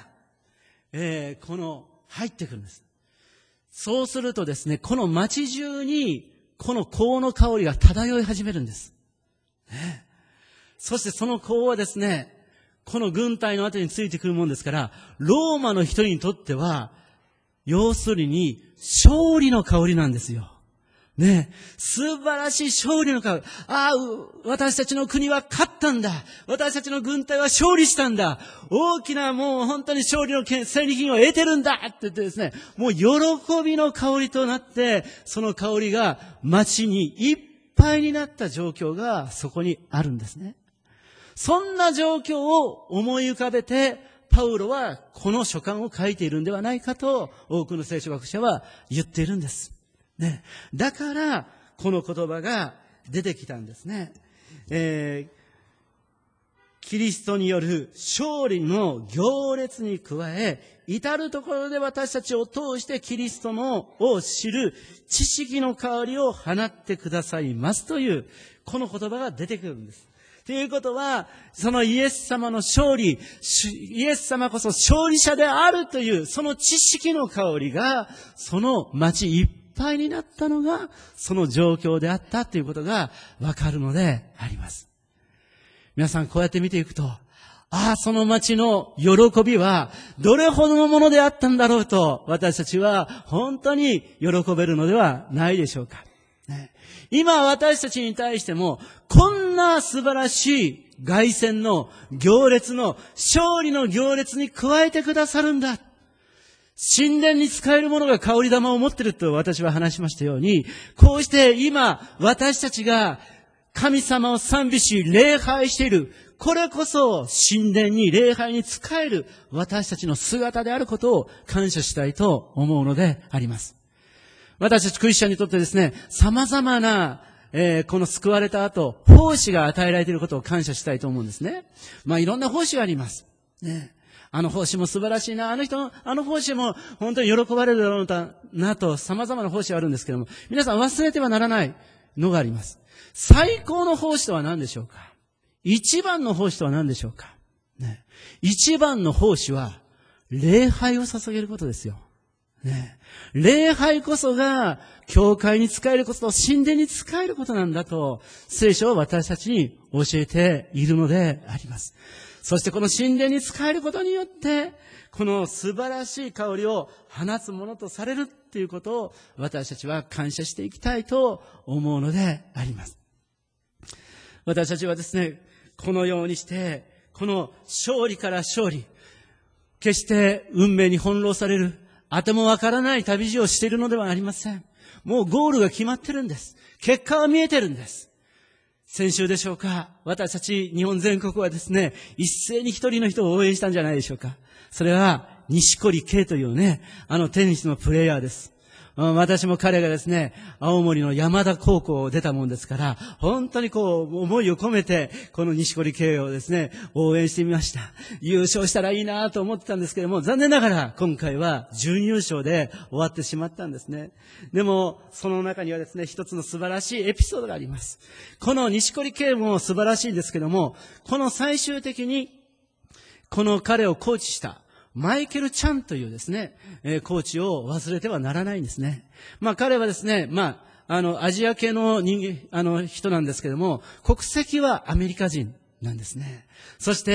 入ってくるんです。そうするとですね、この街中に、この香の香りが漂い始めるんです。ね。そしてその香はですね、この軍隊の後についてくるもんですから、ローマの人にとっては、要するに、勝利の香りなんですよ。ね、素晴らしい勝利の香り。私たちの国は勝ったんだ。私たちの軍隊は勝利したんだ。大きなもう本当に勝利の戦利品を得てるんだって言ってですね、もう喜びの香りとなって、その香りが街にいっぱいになった状況がそこにあるんですね。そんな状況を思い浮かべて、パウロはこの書簡を書いているんではないかと多くの聖書学者は言っているんです。ね。だから、この言葉が出てきたんですね。キリストによる勝利の行列に加え、至るところで私たちを通してキリストを知る知識の香りを放ってくださいますという、この言葉が出てくるんです。ということは、そのイエス様の勝利、イエス様こそ勝利者であるという、その知識の香りが、その街いっぱいになったのが、その状況であったということがわかるのであります。皆さんこうやって見ていくと、その街の喜びは、どれほどのものであったんだろうと、私たちは本当に喜べるのではないでしょうか。ね、今私たちに対しても、こんな素晴らしい凱旋の行列の勝利の行列に加えてくださるんだ。神殿に使えるものが香り玉を持っていると私は話しましたように、こうして今私たちが神様を賛美し礼拝している、これこそ神殿に礼拝に仕える私たちの姿であることを感謝したいと思うのであります。私たちクリスチャンにとってですね、様々な、この救われた後、奉仕が与えられていることを感謝したいと思うんですね。いろんな奉仕があります。ね、奉仕も素晴らしいな、奉仕も本当に喜ばれるだろうなと、様々な奉仕があるんですけども、皆さん忘れてはならないのがあります。最高の奉仕とは何でしょうか？一番の奉仕とは何でしょうか？ね、一番の奉仕は、礼拝を捧げることですよ。ね、礼拝こそが、教会に仕えることと神殿に仕えることなんだと、聖書は私たちに教えているのであります。そしてこの神殿に仕えることによって、この素晴らしい香りを放つものとされるっていうことを、私たちは感謝していきたいと思うのであります。私たちはですね、このようにして、この勝利から勝利、決して運命に翻弄される、あてもわからない旅路をしているのではありません。もうゴールが決まってるんです。結果は見えてるんです。先週でしょうか、私たち日本全国はですね、一斉に一人の人を応援したんじゃないでしょうか。それは、錦織圭というね、テニスのプレイヤーです。 私も彼がですね、青森の山田高校を出たもんですから、本当に思いを込めて、この錦織圭をですね、応援してみました。優勝したらいいなと思ってたんですけども、残念ながら今回は準優勝で終わってしまったんですね。でも、その中にはですね、一つの素晴らしいエピソードがあります。この錦織圭も素晴らしいんですけども、この最終的に、この彼をコーチした、マイケル・チャンというですね、コーチを忘れてはならないんですね。彼はですね、アジア系の人なんですけども、国籍はアメリカ人なんですね。そして、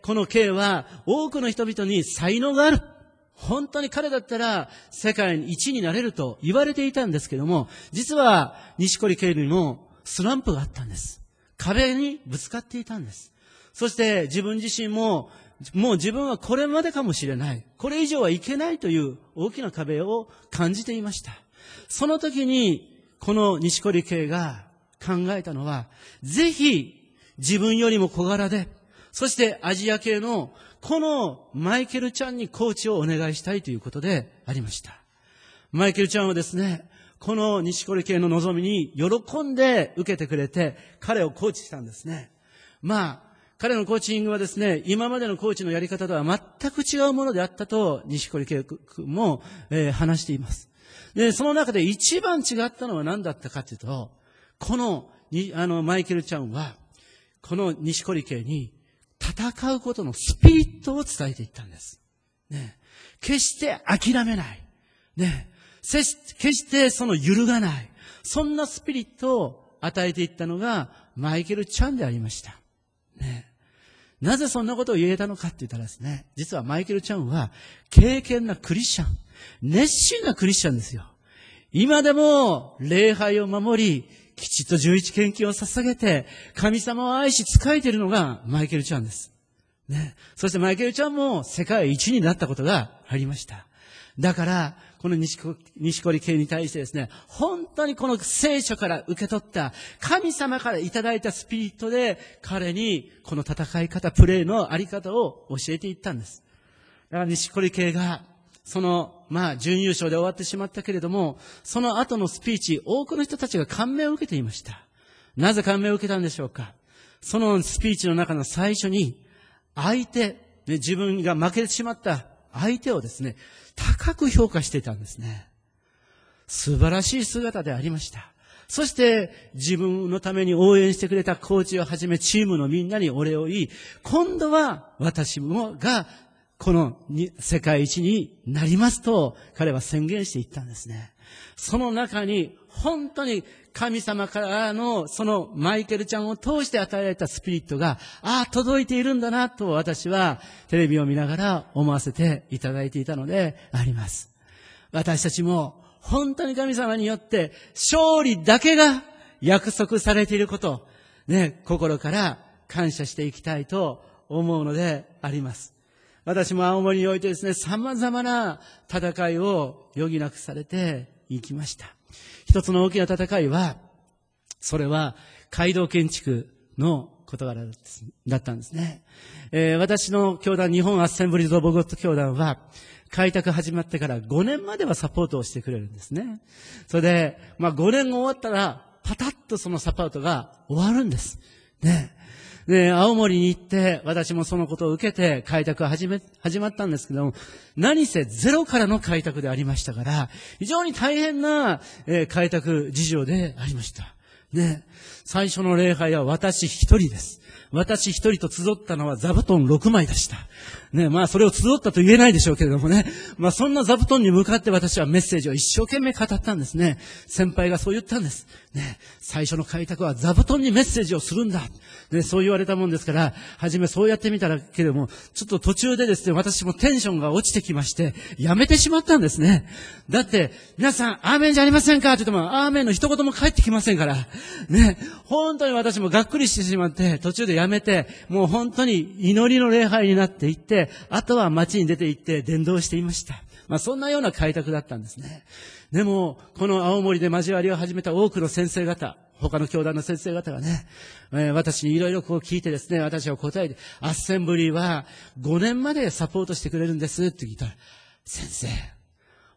このKは多くの人々に才能がある。本当に彼だったら世界一になれると言われていたんですけども、実は錦織圭にもスランプがあったんです。壁にぶつかっていたんです。そして自分自身もう自分はこれまでかもしれない。これ以上はいけないという大きな壁を感じていました。その時に、この錦織圭が考えたのは、ぜひ自分よりも小柄で、そしてアジア系のこのマイケルちゃんにコーチをお願いしたいということでありました。マイケルちゃんはですね、この錦織圭の望みに喜んで受けてくれて、彼をコーチしたんですね。彼のコーチングはですね、今までのコーチのやり方とは全く違うものであったと、錦織圭君も、話しています。で、その中で一番違ったのは何だったかというと、この、マイケルちゃんは、この錦織圭に戦うことのスピリットを伝えていったんです。ね。決して諦めない。ね。決してその揺るがない。そんなスピリットを与えていったのが、マイケルちゃんでありました。ね。なぜそんなことを言えたのかって言ったらですね、実はマイケルちゃんは敬虔なクリスチャン、熱心なクリスチャンですよ。今でも礼拝を守り、きちっと11献金を捧げて、神様を愛し仕えているのがマイケルちゃんです。ね。そしてマイケルちゃんも世界一になったことがありました。だから、この錦織圭に対してですね、本当にこの聖書から受け取った神様からいただいたスピリットで彼にこの戦い方、プレーのあり方を教えていったんです。だから錦織圭がその、準優勝で終わってしまったけれども、その後のスピーチ、多くの人たちが感銘を受けていました。なぜ感銘を受けたんでしょうか。そのスピーチの中の最初に、自分が負けてしまった相手をですね、高く評価していたんですね。素晴らしい姿でありました。そして自分のために応援してくれたコーチをはじめチームのみんなにお礼を言い、今度は私がこの世界一になりますと彼は宣言していったんですね。その中に本当に神様からのそのマイケルちゃんを通して与えられたスピリットが、届いているんだなと私はテレビを見ながら思わせていただいていたのであります。私たちも本当に神様によって勝利だけが約束されていること、ね、心から感謝していきたいと思うのであります。私も青森においてですね、様々な戦いを余儀なくされていきました。一つの大きな戦いは、それは街道建築の事柄だったんですね。私の教団、日本アッセンブリーズ・オブ・ゴッド教団は、開拓始まってから5年まではサポートをしてくれるんですね。それで、5年が終わったら、パタッとそのサポートが終わるんです。ね。で、青森に行って、私もそのことを受けて開拓が始まったんですけども、何せゼロからの開拓でありましたから、非常に大変な、開拓事情でありました。ね。最初の礼拝は私一人です。私一人と集ったのは座布団6枚でした。ね、それを集ったと言えないでしょうけれどもね。そんな座布団に向かって私はメッセージを一生懸命語ったんですね。先輩がそう言ったんです。ね、最初の開拓は座布団にメッセージをするんだ。ね、そう言われたもんですから、はじめそうやってみたらけれども、ちょっと途中でですね、私もテンションが落ちてきまして、やめてしまったんですね。だって、皆さん、アーメンじゃありませんかって言っても、アーメンの一言も返ってきませんから。ね、本当に私もがっくりしてしまって、途中でやめて、もう本当に祈りの礼拝になっていって、あとは街に出て行って伝道していました。そんなような開拓だったんですね。でも、この青森で交わりを始めた多くの先生方、他の教団の先生方がね、私にいろいろ聞いてですね、私は答えて、アッセンブリーは5年までサポートしてくれるんですって聞いたら、先生、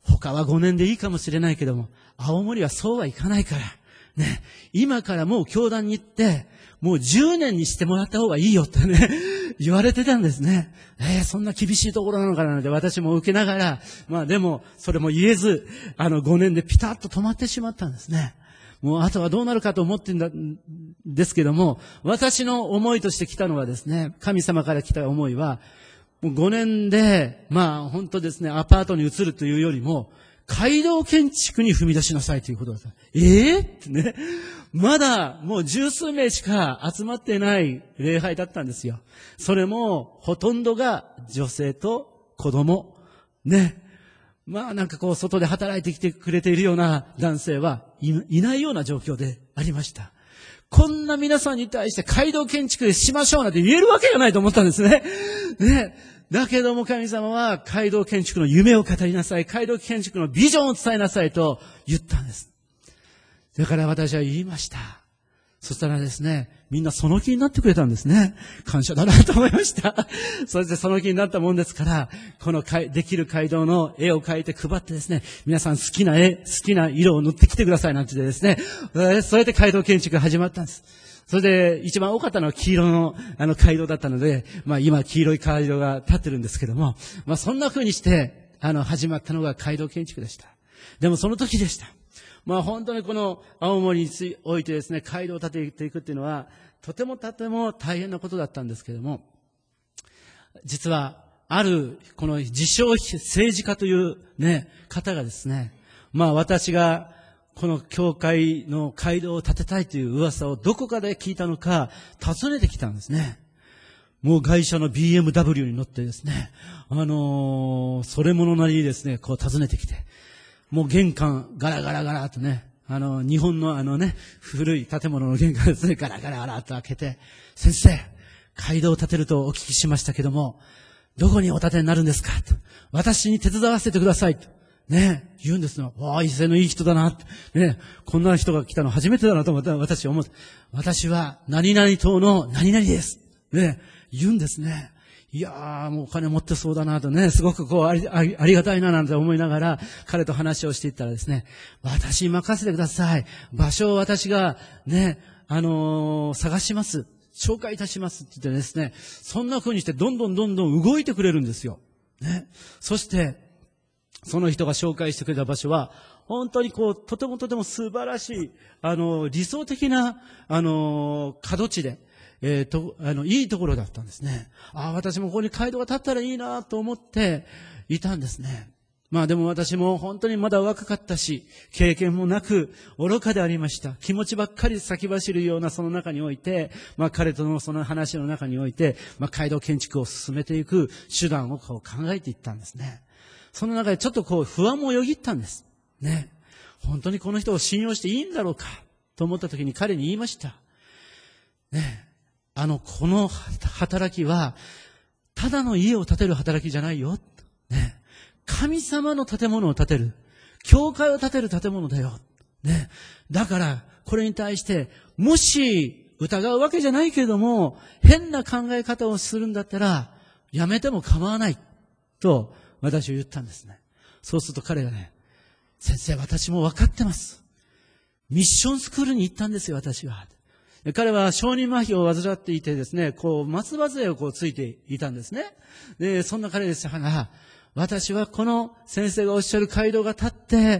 他は5年でいいかもしれないけども、青森はそうはいかないから、ね、今からもう教団に行って、もう10年にしてもらった方がいいよってね、言われてたんですね。そんな厳しいところなのかなって私も受けながら、まあでも、それも言えず、5年でピタッと止まってしまったんですね。もうあとはどうなるかと思ってんですけども、私の思いとして来たのはですね、神様から来た思いは、もう5年で、まあ本当ですね、アパートに移るというよりも、街道建築に踏み出しなさいということだった。ってね。まだもう十数名しか集まってない礼拝だったんですよ。それもほとんどが女性と子供。ね。まあなんかこう外で働いてきてくれているような男性はいないような状況でありました。こんな皆さんに対して街道建築でしましょうなんて言えるわけがないと思ったんですね。ね。だけども神様は街道建築の夢を語りなさい。街道建築のビジョンを伝えなさいと言ったんです。だから私は言いました。そしたらですね、みんなその気になってくれたんですね。感謝だなと思いました。そしてその気になったもんですから、このできる街道の絵を描いて配ってですね、皆さん好きな絵、好きな色を塗ってきてくださいなんてですね、それで街道建築が始まったんです。それで一番多かったのは黄色の街道だったので、まあ今黄色い街道が立ってるんですけども、まあそんな風にして始まったのが街道建築でした。でもその時でした。まあ本当にこの青森においてですね、街道を建てていくっていうのは、とても大変なことだったんですけれども、実はあるこの自称政治家というね、方がですね、まあ私がこの教会の街道を建てたいという噂をどこかで聞いたのか訪ねてきたんですね。もう会社の BMW に乗ってですね、それものなりにですね、こう訪ねてきて、もう玄関ガラガラガラとね、日本の古い建物の玄関ですね、ガラガラガラと開けて、先生、街道を建てるとお聞きしましたけども、どこにお建てになるんですかと。私に手伝わせてくださいと。ね、言うんですよ。わあ、威勢のいい人だなって。ね、こんな人が来たの初めてだなと思った私は思って。私は何々党の何々です。ね、言うんですね。いやー、もうお金持ってそうだなとね、すごくこうありがたいななんて思いながら、彼と話をしていったらですね、私に任せてください。場所を私がね、探します。紹介いたしますって言ってですね、そんな風にしてどんどん動いてくれるんですよ。ね。そして、その人が紹介してくれた場所は、本当にこう、とても素晴らしい、理想的な、角地で、いいところだったんですね。私もここに街道が建ったらいいなと思っていたんですね。まあでも私も本当にまだ若かったし、経験もなく愚かでありました。気持ちばっかり先走るようなその中において、まあ彼とのその話の中において、まあ街道建築を進めていく手段をこう考えていったんですね。その中でちょっとこう不安もよぎったんです。ね。本当にこの人を信用していいんだろうかと思った時に彼に言いました。ね。この働きは、ただの家を建てる働きじゃないよ。ね。神様の建物を建てる。教会を建てる建物だよ。ね。だから、これに対して、もし疑うわけじゃないけれども、変な考え方をするんだったら、やめても構わない。と、私は言ったんですね。そうすると彼がね、先生、私も分かってます。ミッションスクールに行ったんですよ、私は。彼は小児麻痺を患っていてですね、こう、松葉杖をこうついていたんですね。で、そんな彼でしたが、私はこの先生がおっしゃる街道が立って、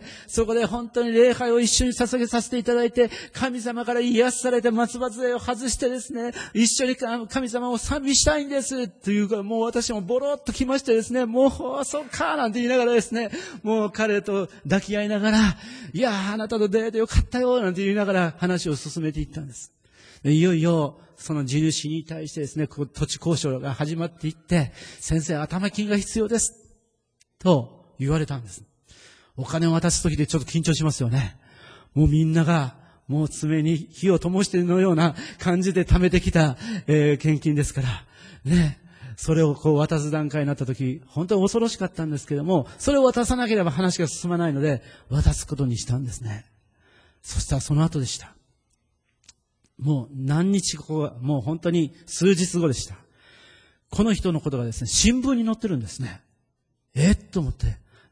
そこで本当に礼拝を一緒に捧げさせていただいて、神様から癒されて松葉杖を外してですね、一緒に神様を賛美したいんです。というか、もう私もボロッと来ましてですね、もう、そうかなんて言いながらですね、もう彼と抱き合いながら、いやー、あなたと出会えてよかったよ、なんて言いながら話を進めていったんです。いよいよ、その地主に対してですね、土地交渉が始まっていって、先生、頭金が必要です。と言われたんです。お金を渡すときでちょっと緊張しますよね。もうみんなが、もう爪に火を灯しているのような感じで貯めてきた、献金ですから。ね。それをこう渡す段階になったとき、本当に恐ろしかったんですけども、それを渡さなければ話が進まないので、渡すことにしたんですね。そしたらその後でした。もう何日後、もう本当に数日後でした。この人のことがですね、新聞に載ってるんですね。と思って。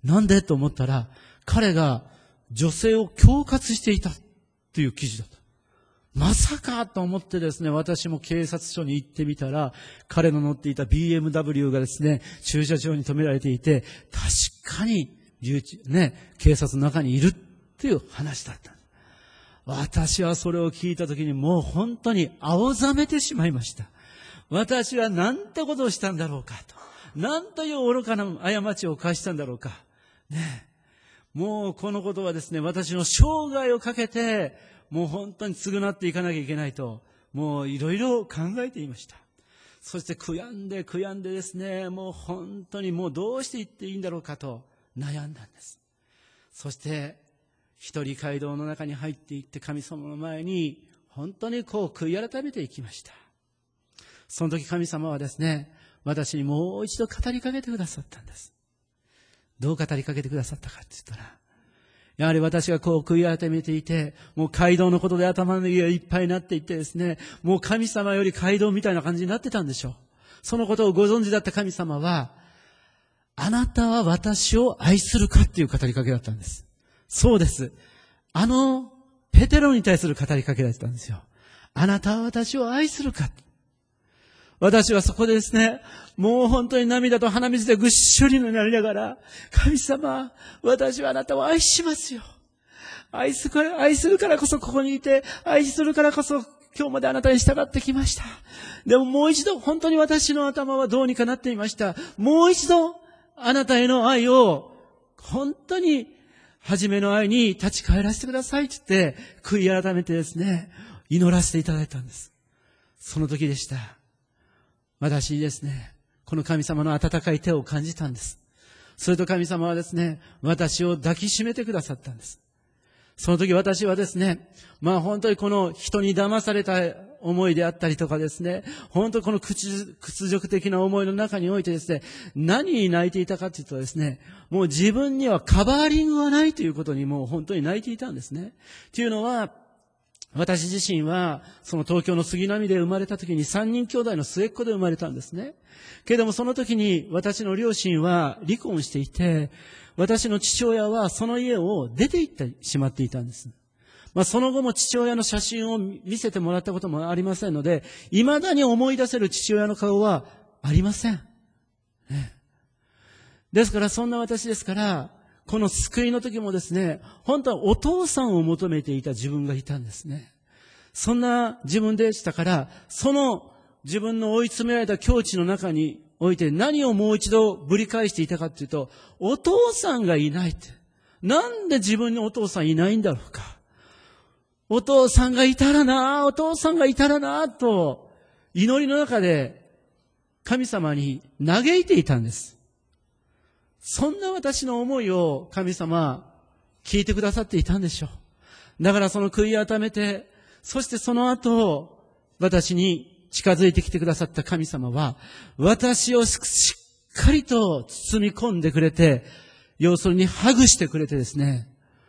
なんでと思ったら、彼が女性を恐喝していたという記事だった。まさかと思ってですね、私も警察署に行ってみたら、彼の乗っていた BMW がですね、駐車場に止められていて、確かに、警察の中にいるっていう話だった。私はそれを聞いたときにもう本当に青ざめてしまいました。私はなんてことをしたんだろうかと。なんという愚かな過ちを犯したんだろうか。ねえ。もうこのことはですね、私の生涯をかけて、もう本当に償っていかなきゃいけないと、もういろいろ考えていました。そして悔やんでですね、もう本当にもうどうしていっていいんだろうかと悩んだんです。そして、一人街道の中に入っていって神様の前に、本当にこう悔い改めていきました。その時神様はですね、私にもう一度語りかけてくださったんです。どう語りかけてくださったかって言ったら、やはり私がこう悔い改めていて、もう街道のことで頭の上がいっぱいになっていってですね、もう神様より街道みたいな感じになってたんでしょう。そのことをご存知だった神様は、あなたは私を愛するかっていう語りかけだったんです。そうです。ペテロに対する語りかけだったんですよ。あなたは私を愛するか。私はそこでですね、もう本当に涙と鼻水でぐっしょりになりながら、神様、私はあなたを愛しますよ。愛するからこそここにいて、愛するからこそ今日まであなたに従ってきました。でももう一度、本当に私の頭はどうにかなっていました。もう一度、あなたへの愛を、本当に、初めの愛に立ち返らせてくださいって言って、悔い改めてですね、祈らせていただいたんです。その時でした。私にですね、この神様の温かい手を感じたんです。それと神様はですね、私を抱きしめてくださったんです。その時私はですね、本当にこの人に騙された思いであったりとかですね、本当にこの屈辱的な思いの中においてですね、何に泣いていたかというとですね、もう自分にはカバーリングはないということにもう本当に泣いていたんですね。というのは、私自身は、その東京の杉並で生まれた時に3人兄弟の末っ子で生まれたんですね。けれどもその時に私の両親は離婚していて、私の父親はその家を出て行ってしまっていたんです。その後も父親の写真を見せてもらったこともありませんので、未だに思い出せる父親の顔はありません。ですからそんな私ですから、この救いの時もですね、本当はお父さんを求めていた自分がいたんですね。そんな自分でしたから、その自分の追い詰められた境地の中において何をもう一度ぶり返していたかというと、お父さんがいないって。なんで自分にお父さんいないんだろうか。お父さんがいたらな、お父さんがいたらな、と祈りの中で神様に嘆いていたんです。そんな私の思いを神様は聞いてくださっていたんでしょう。だからその悔い改めて、そしてその後、私に近づいてきてくださった神様は、私をしっかりと包み込んでくれて、要するにハグしてくれてですね、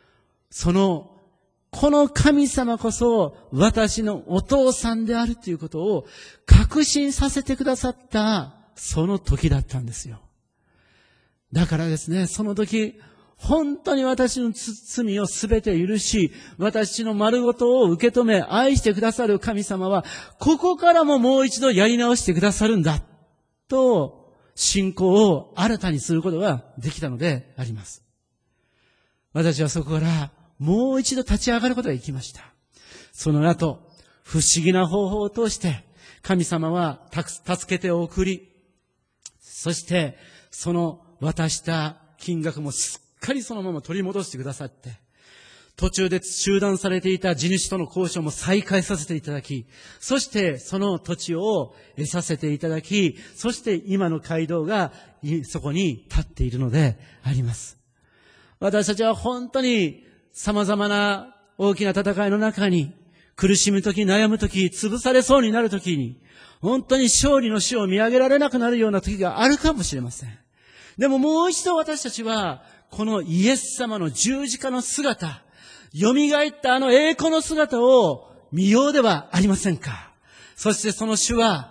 この神様こそ私のお父さんであるということを確信させてくださったその時だったんですよ。だからですね、その時、本当に私の罪をすべて許し、私の丸ごとを受け止め、愛してくださる神様は、ここからももう一度やり直してくださるんだ、と、信仰を新たにすることができたのであります。私はそこから、もう一度立ち上がることができました。その後、不思議な方法を通して、神様は助けてを送り、そして、その渡した金額もすっかりそのまま取り戻してくださって、途中で中断されていた地主との交渉も再開させていただき、そしてその土地を得させていただき、そして今の街道がそこに立っているのであります。私たちは本当に様々な大きな戦いの中に、苦しむとき、悩むとき、潰されそうになるときに、本当に勝利の死を見上げられなくなるような時があるかもしれません。でももう一度私たちは、このイエス様の十字架の姿、蘇ったあの栄光の姿を見ようではありませんか。そしてその主は、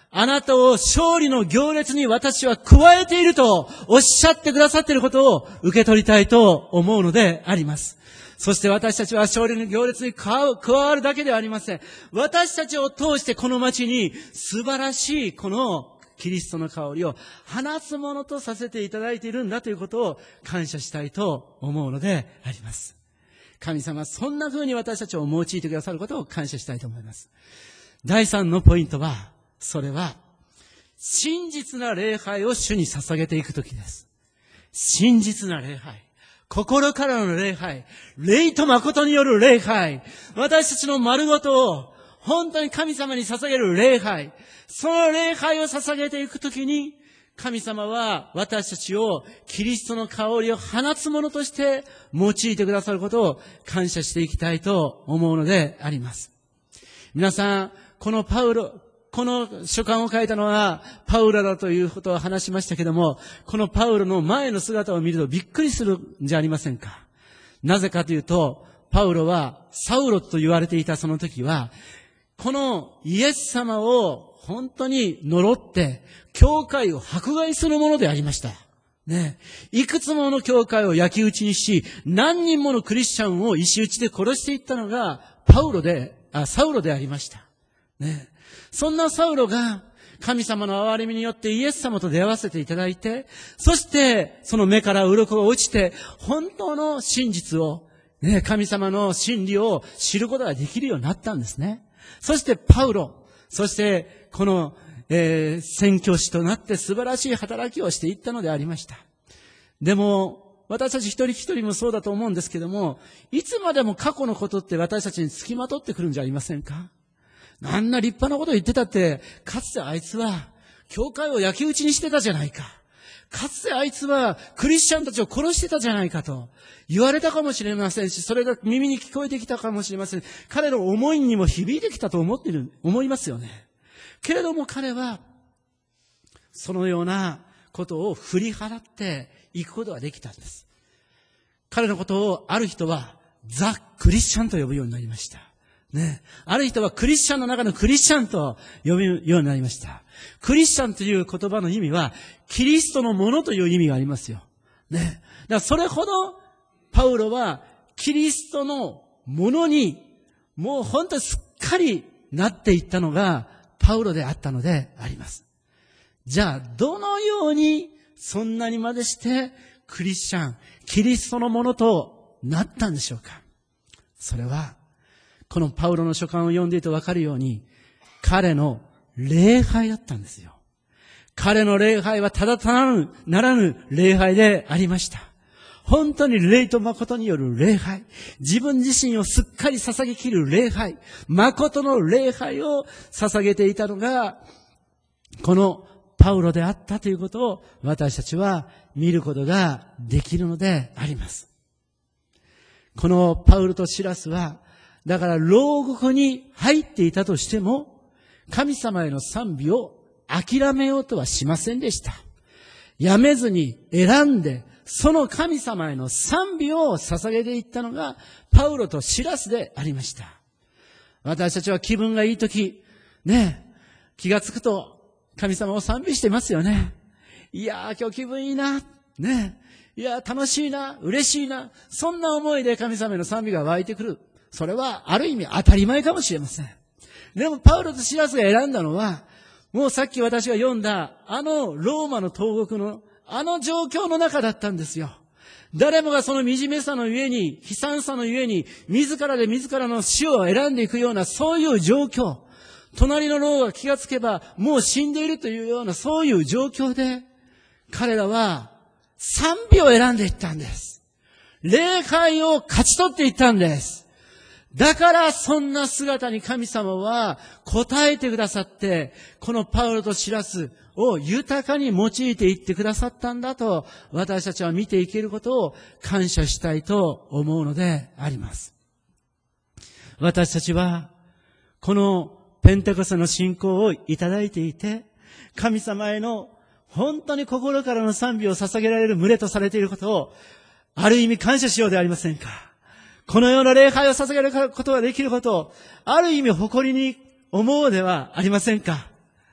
あなたを勝利の行列に私は加えているとおっしゃってくださっていることを受け取りたいと思うのであります。そして私たちは勝利の行列に加わるだけではありません。私たちを通してこの町に素晴らしいこのキリストの香りを放つものとさせていただいているんだということを感謝したいと思うのであります。神様はそんな風に私たちを用いてくださることを感謝したいと思います。第3のポイントは、それは真実な礼拝を主に捧げていくときです。真実な礼拝。心からの礼拝。霊と誠による礼拝。私たちの丸ごとを本当に神様に捧げる礼拝。その礼拝を捧げていくときに、神様は私たちをキリストの香りを放つものとして用いてくださることを感謝していきたいと思うのであります。皆さん、この書簡を書いたのはパウロだということを話しましたけども、このパウロの前の姿を見るとびっくりするんじゃありませんか。なぜかというと、パウロはサウロと言われていたその時は、このイエス様を本当に呪って、教会を迫害するものでありました。ね。いくつもの教会を焼き討ちにし、何人ものクリスチャンを石打ちで殺していったのがサウロでありました。ね。そんなサウロが神様の憐れみによってイエス様と出会わせていただいて、そしてその目から鱗が落ちて、本当の真実を、ね、神様の真理を知ることができるようになったんですね。そしてパウロ、そしてこの、宣教師となって素晴らしい働きをしていったのでありました。でも、私たち一人一人もそうだと思うんですけども、いつまでも過去のことって私たちに付きまとってくるんじゃありませんか？あんな立派なこと言ってたって、かつてあいつは、教会を焼き討ちにしてたじゃないか。かつてあいつは、クリスチャンたちを殺してたじゃないかと、言われたかもしれませんし、それが耳に聞こえてきたかもしれません。彼の思いにも響いてきたと思いますよね。けれども彼は、そのようなことを振り払っていくことができたんです。彼のことをある人は、ザ・クリスチャンと呼ぶようになりました。ね。ある人はクリスチャンの中のクリスチャンと呼ぶようになりました。クリスチャンという言葉の意味は、キリストのものという意味がありますよ。ね。だからそれほど、パウロは、キリストのものに、もう本当にすっかりなっていったのが、パウロであったのであります。じゃあ、どのように、そんなにまでして、クリスチャン、キリストのものとなったんでしょうか。それは、このパウロの書簡を読んでいてわかるように、彼の礼拝だったんですよ。彼の礼拝はただならぬ礼拝でありました。本当に霊と誠による礼拝、自分自身をすっかり捧げきる礼拝、誠の礼拝を捧げていたのが、このパウロであったということを私たちは見ることができるのであります。このパウロとシラスは、だから牢獄に入っていたとしても、神様への賛美を諦めようとはしませんでした。やめずに選んで、その神様への賛美を捧げていったのがパウロとシラスでありました。私たちは気分がいいとき、ね、気がつくと神様を賛美してますよね。いやー今日気分いいな、ね、いや楽しいな、嬉しいな、そんな思いで神様への賛美が湧いてくる。それはある意味当たり前かもしれません。でもパウロとシラスが選んだのは、もうさっき私が読んだあのローマの投獄のあの状況の中だったんですよ。誰もがその惨めさのゆえに、悲惨さのゆえに、自らで自らの死を選んでいくようなそういう状況。隣の牢が気がつけばもう死んでいるというようなそういう状況で、彼らは賛美を選んでいったんです。礼拝を勝ち取っていったんです。だからそんな姿に神様は応えてくださって、このパウロとシラスを豊かに用いていってくださったんだと、私たちは見ていけることを感謝したいと思うのであります。私たちはこのペンテコステの信仰をいただいていて、神様への本当に心からの賛美を捧げられる群れとされていることをある意味感謝しようではありませんか。このような礼拝を捧げることができることを、ある意味誇りに思うではありませんか。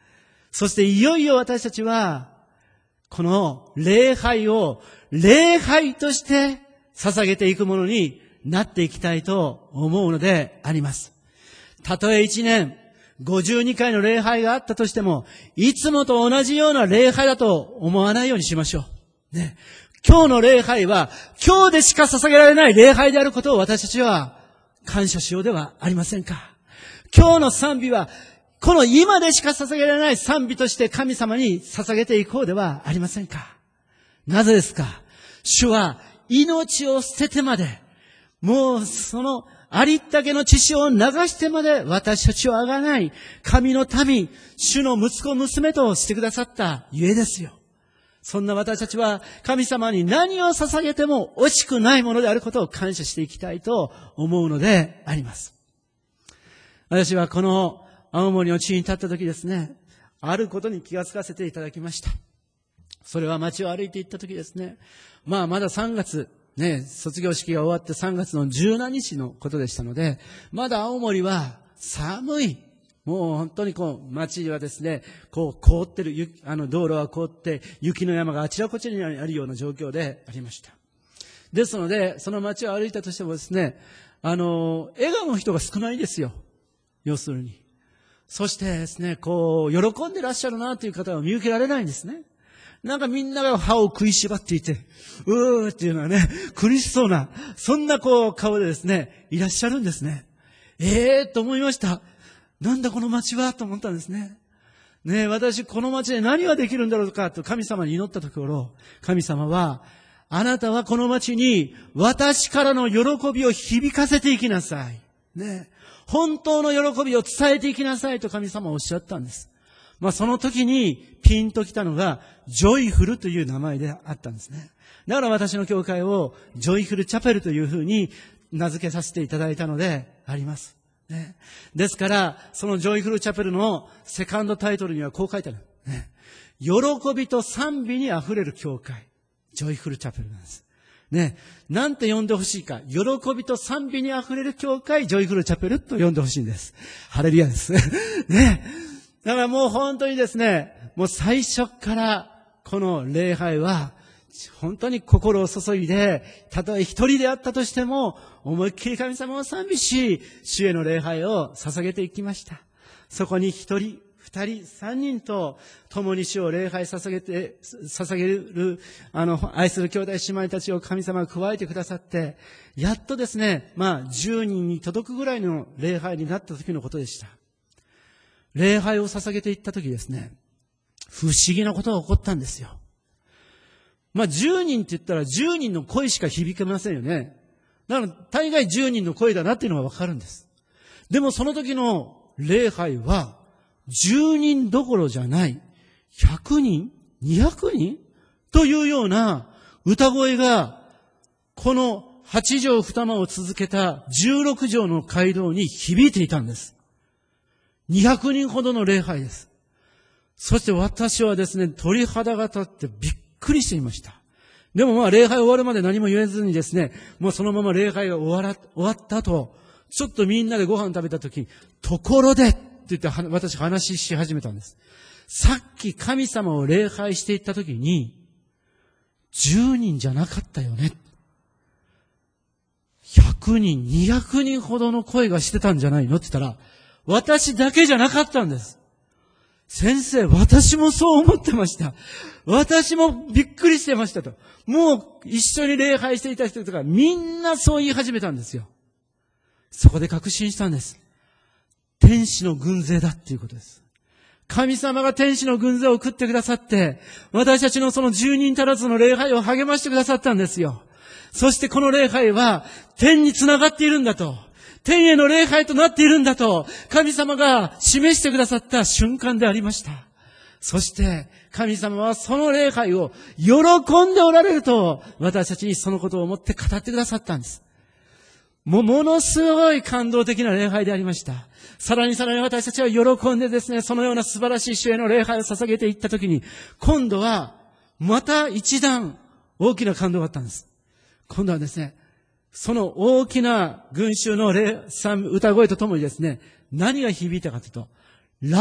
そしていよいよ私たちは、この礼拝を礼拝として捧げていくものになっていきたいと思うのであります。たとえ1年52回の礼拝があったとしても、いつもと同じような礼拝だと思わないようにしましょう。ね。今日の礼拝は今日でしか捧げられない礼拝であることを私たちは感謝しようではありませんか。今日の賛美はこの今でしか捧げられない賛美として神様に捧げていこうではありませんか。なぜですか。主は命を捨ててまで、もうそのありったけの血潮を流してまで私たちをあがない神の民、主の息子娘としてくださったゆえですよ。そんな私たちは神様に何を捧げても惜しくないものであることを感謝していきたいと思うのであります。私はこの青森の地に立った時ですね、あることに気がつかせていただきました。それは街を歩いていった時ですね、まだ3月、ね、卒業式が終わって3月の十何日のことでしたので、まだ青森は寒い。もう本当に街はですね、凍ってる、道路は凍って、雪の山があちらこちらにあるような状況でありました。ですので、その街を歩いたとしてもですね、笑顔の人が少ないんですよ。要するに。そしてですね、喜んでらっしゃるなという方は見受けられないんですね。なんかみんなが歯を食いしばっていて、うーっていうのはね、苦しそうな、そんな顔でですね、いらっしゃるんですね。と思いました。なんだこの街はと思ったんですね。ねえ、私この街で何ができるんだろうかと神様に祈ったところ、神様は、あなたはこの街に私からの喜びを響かせていきなさい。ねえ、本当の喜びを伝えていきなさいと神様はおっしゃったんです。その時にピンときたのが、ジョイフルという名前であったんですね。だから私の教会をジョイフルチャペルというふうに名付けさせていただいたのであります。ね、ですから、そのジョイフルチャペルのセカンドタイトルにはこう書いてある。ね、喜びと賛美に溢れる教会。ジョイフルチャペルなんです。ね、なんて呼んでほしいか。喜びと賛美に溢れる教会、ジョイフルチャペルと呼んでほしいんです。ハレルヤです。ね。だからもう本当にですね、もう最初からこの礼拝は、本当に心を注いで、たとえ一人であったとしても、思いっきり神様を賛美し、主への礼拝を捧げていきました。そこに一人、二人、三人と共に主を礼拝捧げる、愛する兄弟姉妹たちを神様が加えてくださって、やっとですね、10人に届くぐらいの礼拝になった時のことでした。礼拝を捧げていった時ですね、不思議なことが起こったんですよ。10人って言ったら10人の声しか響けませんよね。だから大概10人の声だなっていうのがわかるんです。でもその時の礼拝は10人どころじゃない、100人 ?200 人というような歌声が、この8畳2間を続けた16畳の街道に響いていたんです。200人ほどの礼拝です。そして私はですね、鳥肌が立ってびっくりしていました。でも礼拝終わるまで何も言えずにですね、もうそのまま礼拝が終わった後、ちょっとみんなでご飯食べた時に、ところでって言って私話し始めたんです。さっき神様を礼拝していった時に、10人じゃなかったよね。100人、200人ほどの声がしてたんじゃないのって言ったら、私だけじゃなかったんです。先生、私もそう思ってました。私もびっくりしてましたと。もう一緒に礼拝していた人とかみんなそう言い始めたんですよ。そこで確信したんです。天使の軍勢だっていうことです。神様が天使の軍勢を送ってくださって、私たちのその10人足らずの礼拝を励ましてくださったんですよ。そしてこの礼拝は天につながっているんだと。天への礼拝となっているんだと、神様が示してくださった瞬間でありました。そして、神様はその礼拝を喜んでおられると、私たちにそのことを思って語ってくださったんです。ものすごい感動的な礼拝でありました。さらに私たちは喜んでですね、そのような素晴らしい主への礼拝を捧げていったときに、今度は、また一段大きな感動があったんです。今度はですね、その大きな群衆の歌声とともにですね、何が響いたかというと、ラッパ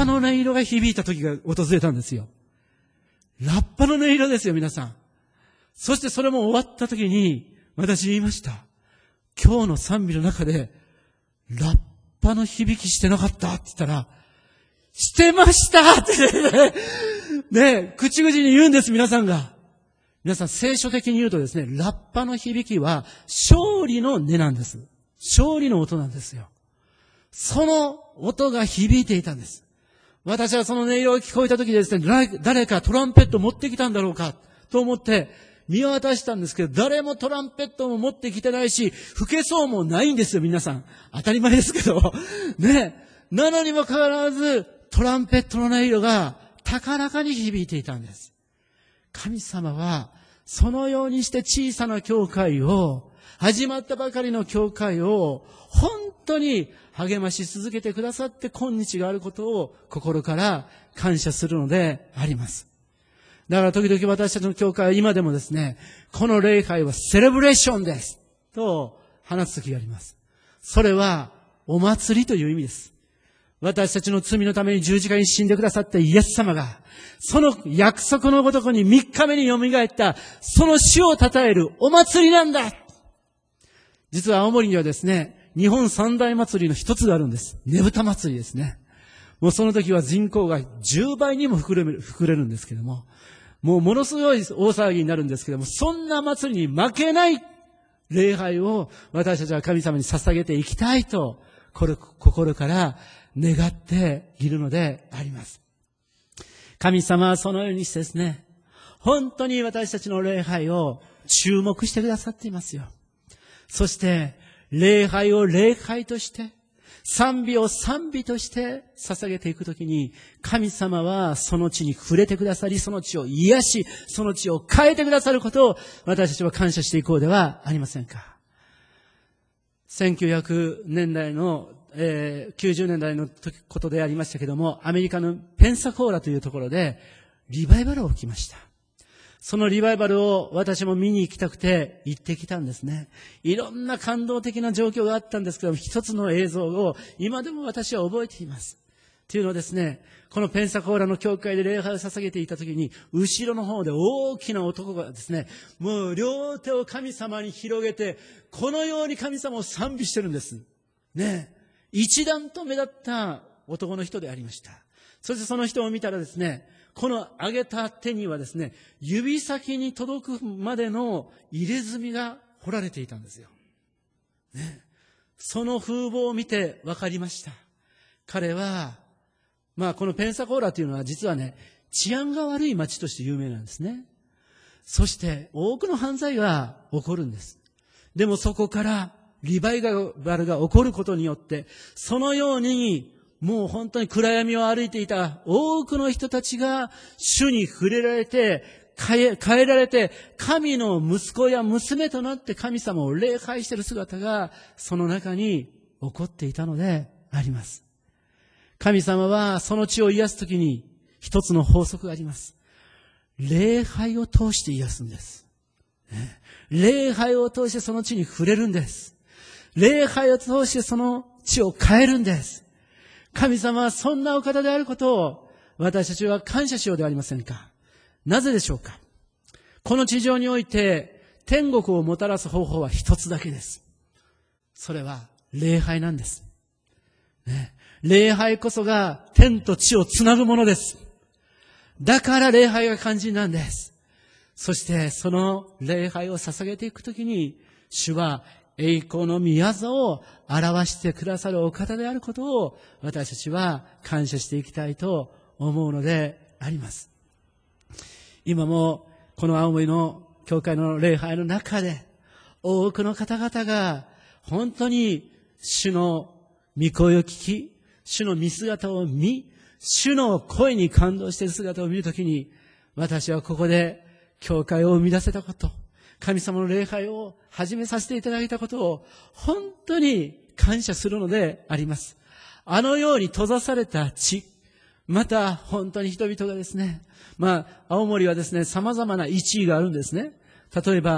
パの音色が響いた時が訪れたんですよ。ラッパの音色ですよ、皆さん。そしてそれも終わった時に、私言いました。今日の賛美の中で、ラッパの響きしてなかったって言ったら、してましたってね、口々に言うんです、皆さんが。皆さん、聖書的に言うとですね、ラッパの響きは、勝利の音なんです。勝利の音なんですよ。その音が響いていたんです。私はその音色が聞こえた時ですね、誰かトランペット持ってきたんだろうかと思って見渡したんですけど、誰もトランペットも持ってきてないし、吹けそうもないんですよ、皆さん。当たり前ですけど。ね。なのにもかかわらず、トランペットの音色が高らかに響いていたんです。神様は、そのようにして小さな教会を、始まったばかりの教会を、本当に励まし続けてくださって今日があることを心から感謝するのであります。だから時々私たちの教会は今でもですね、この礼拝はセレブレーションですと話す時があります。それはお祭りという意味です。私たちの罪のために十字架に死んでくださったイエス様が、その約束のごとくに3日目によみがえった、その死を称えるお祭りなんだ。実は青森にはですね、日本三大祭りの一つがあるんです。ねぶた祭りですね。もうその時は人口が10倍にも膨れるんですけども、もうものすごい大騒ぎになるんですけども、そんな祭りに負けない礼拝を私たちは神様に捧げていきたいと、心から願っているのであります。神様はそのようにしてですね、本当に私たちの礼拝を注目してくださっていますよ。そして、礼拝を礼拝として、賛美を賛美として捧げていくときに、神様はその地に触れてくださり、その地を癒し、その地を変えてくださることを私たちは感謝していこうではありませんか。1900年代の、90年代のことでありましたけども、アメリカのペンサコーラというところでリバイバルが起きました。そのリバイバルを私も見に行きたくて行ってきたんですね。いろんな感動的な状況があったんですけども、一つの映像を今でも私は覚えています。というのはですね、このペンサコーラの教会で礼拝を捧げていた時に、後ろの方で大きな男がですね、もう両手を神様に広げて、このように神様を賛美してるんです。ね。一段と目立った男の人でありました。そしてその人を見たらですね、この上げた手にはですね、指先に届くまでの入れ墨が彫られていたんですよ。ね。その風貌を見て分かりました。彼は、このペンサコーラというのは実はね、治安が悪い町として有名なんですね。そして多くの犯罪が起こるんです。でもそこからリバイバルが起こることによって、そのようにもう本当に暗闇を歩いていた多くの人たちが主に触れられて、変えられて、神の息子や娘となって神様を礼拝している姿がその中に起こっていたのであります。神様はその地を癒すときに一つの法則があります。礼拝を通して癒すんです。礼拝を通してその地に触れるんです。礼拝を通してその地を変えるんです。神様はそんなお方であることを私たちは感謝しようではありませんか。なぜでしょうか。この地上において天国をもたらす方法は一つだけです。それは礼拝なんです。ね、礼拝こそが天と地をつなぐものです。だから礼拝が肝心なんです。そしてその礼拝を捧げていくときに、主は栄光の御業を表してくださるお方であることを私たちは感謝していきたいと思うのであります。今もこの青森の教会の礼拝の中で多くの方々が本当に主の御声を聞き、主の御姿を見、主の声に感動している姿を見るときに、私はここで教会を生み出せたこと、神様の礼拝を始めさせていただいたことを本当に感謝するのであります。あのように閉ざされた地、また本当に人々がですね、青森はですね、様々な一位があるんですね。例えば、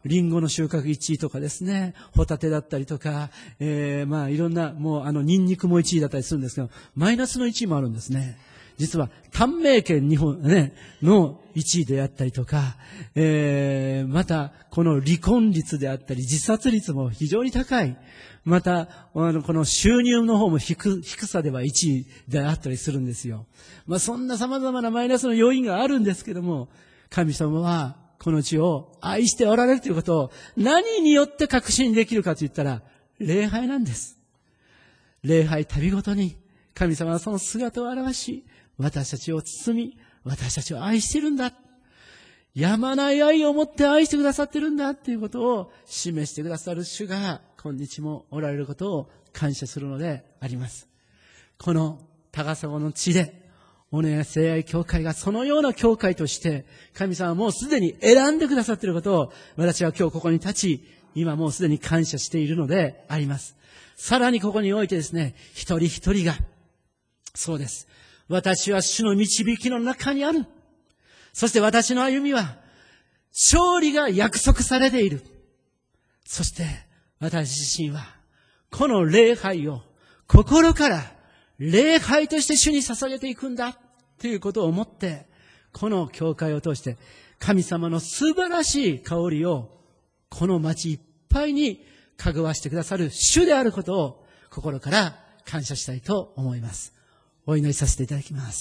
リンゴの収穫1位とかですね、ホタテだったりとか、いろんな、ニンニクも1位だったりするんですけど、マイナスの1位もあるんですね。実は、短命県日本ね、の1位であったりとか、また、この離婚率であったり、自殺率も非常に高い。また、この収入の方も低さでは1位であったりするんですよ。そんな様々なマイナスの要因があるんですけども、神様は、この地を愛しておられるということを何によって確信できるかと言ったら、礼拝なんです。礼拝旅ごとに、神様はその姿を表し、私たちを包み、私たちを愛してるんだ。やまない愛を持って愛してくださってるんだっていうことを示してくださる主が今日もおられることを感謝するのであります。この高砂の地で、お願い聖愛教会がそのような教会として、神様はもうすでに選んでくださっていることを、私は今日ここに立ち、今もうすでに感謝しているのであります。さらにここにおいてですね、一人一人が、そうです。私は主の導きの中にある。そして私の歩みは、勝利が約束されている。そして、私自身は、この礼拝を心から礼拝として主に捧げていくんだということを思って、この教会を通して神様の素晴らしい香りをこの町いっぱいにかぐわしてくださる主であることを心から感謝したいと思います。お祈りさせていただきます。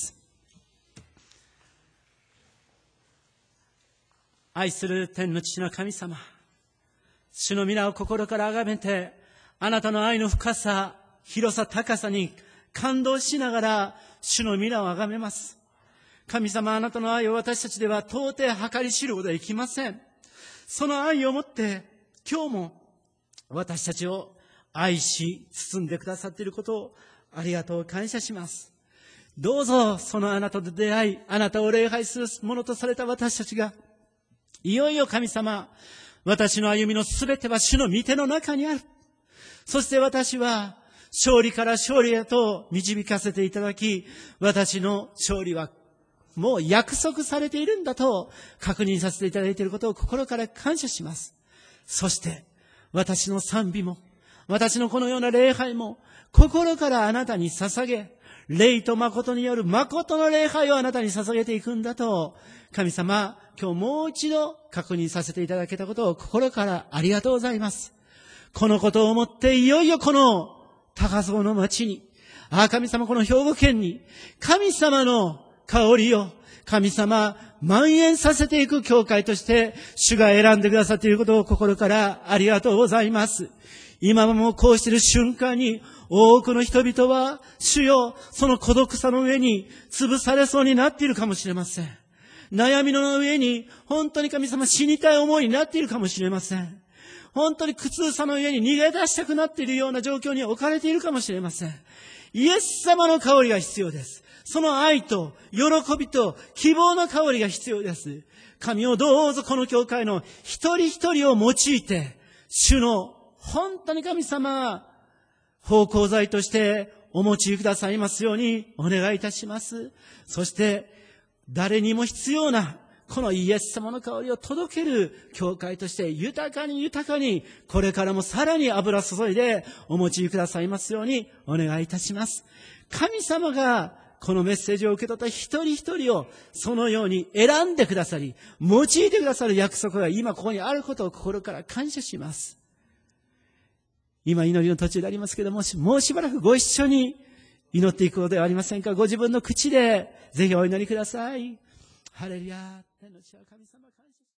愛する天の父の神様、主の皆を心から崇めて、あなたの愛の深さ、広さ、高さに感動しながら主の皆を崇めます。神様、あなたの愛を私たちでは到底計り知ることはできません。その愛をもって今日も私たちを愛し包んでくださっていることをありがとう感謝します。どうぞそのあなたと出会い、あなたを礼拝するものとされた私たちが、いよいよ神様、私の歩みのすべては主の御手の中にある。そして私は勝利から勝利へと導かせていただき、私の勝利はもう約束されているんだと確認させていただいていることを心から感謝します。そして私の賛美も、私のこのような礼拝も心からあなたに捧げ、霊と誠による誠の礼拝をあなたに捧げていくんだと、神様、今日もう一度確認させていただけたことを心からありがとうございます。このことを思っていよいよこの高砂の町に、神様、この兵庫県に神様の香りを神様蔓延させていく教会として主が選んでくださっていることを心からありがとうございます。今もこうしている瞬間に多くの人々は主よ、その孤独さの上に潰されそうになっているかもしれません。悩みの上に本当に神様死にたい思いになっているかもしれません。本当に苦痛さの上に逃げ出したくなっているような状況に置かれているかもしれません。イエス様の香りが必要です。その愛と喜びと希望の香りが必要です。神をどうぞこの教会の一人一人を用いて、主の本当に神様、芳香剤としてお持ちくださいますようにお願いいたします。そして誰にも必要なこのイエス様の香りを届ける教会として豊かに豊かにこれからもさらに油注いでお持ちくださいますようにお願いいたします。神様がこのメッセージを受け取った一人一人をそのように選んでくださり、用いてくださる約束が今ここにあることを心から感謝します。今祈りの途中でありますけれども、もうしばらくご一緒に祈っていくことではありませんか。ご自分の口でぜひお祈りください。ハレルヤ。天の父は神様感謝。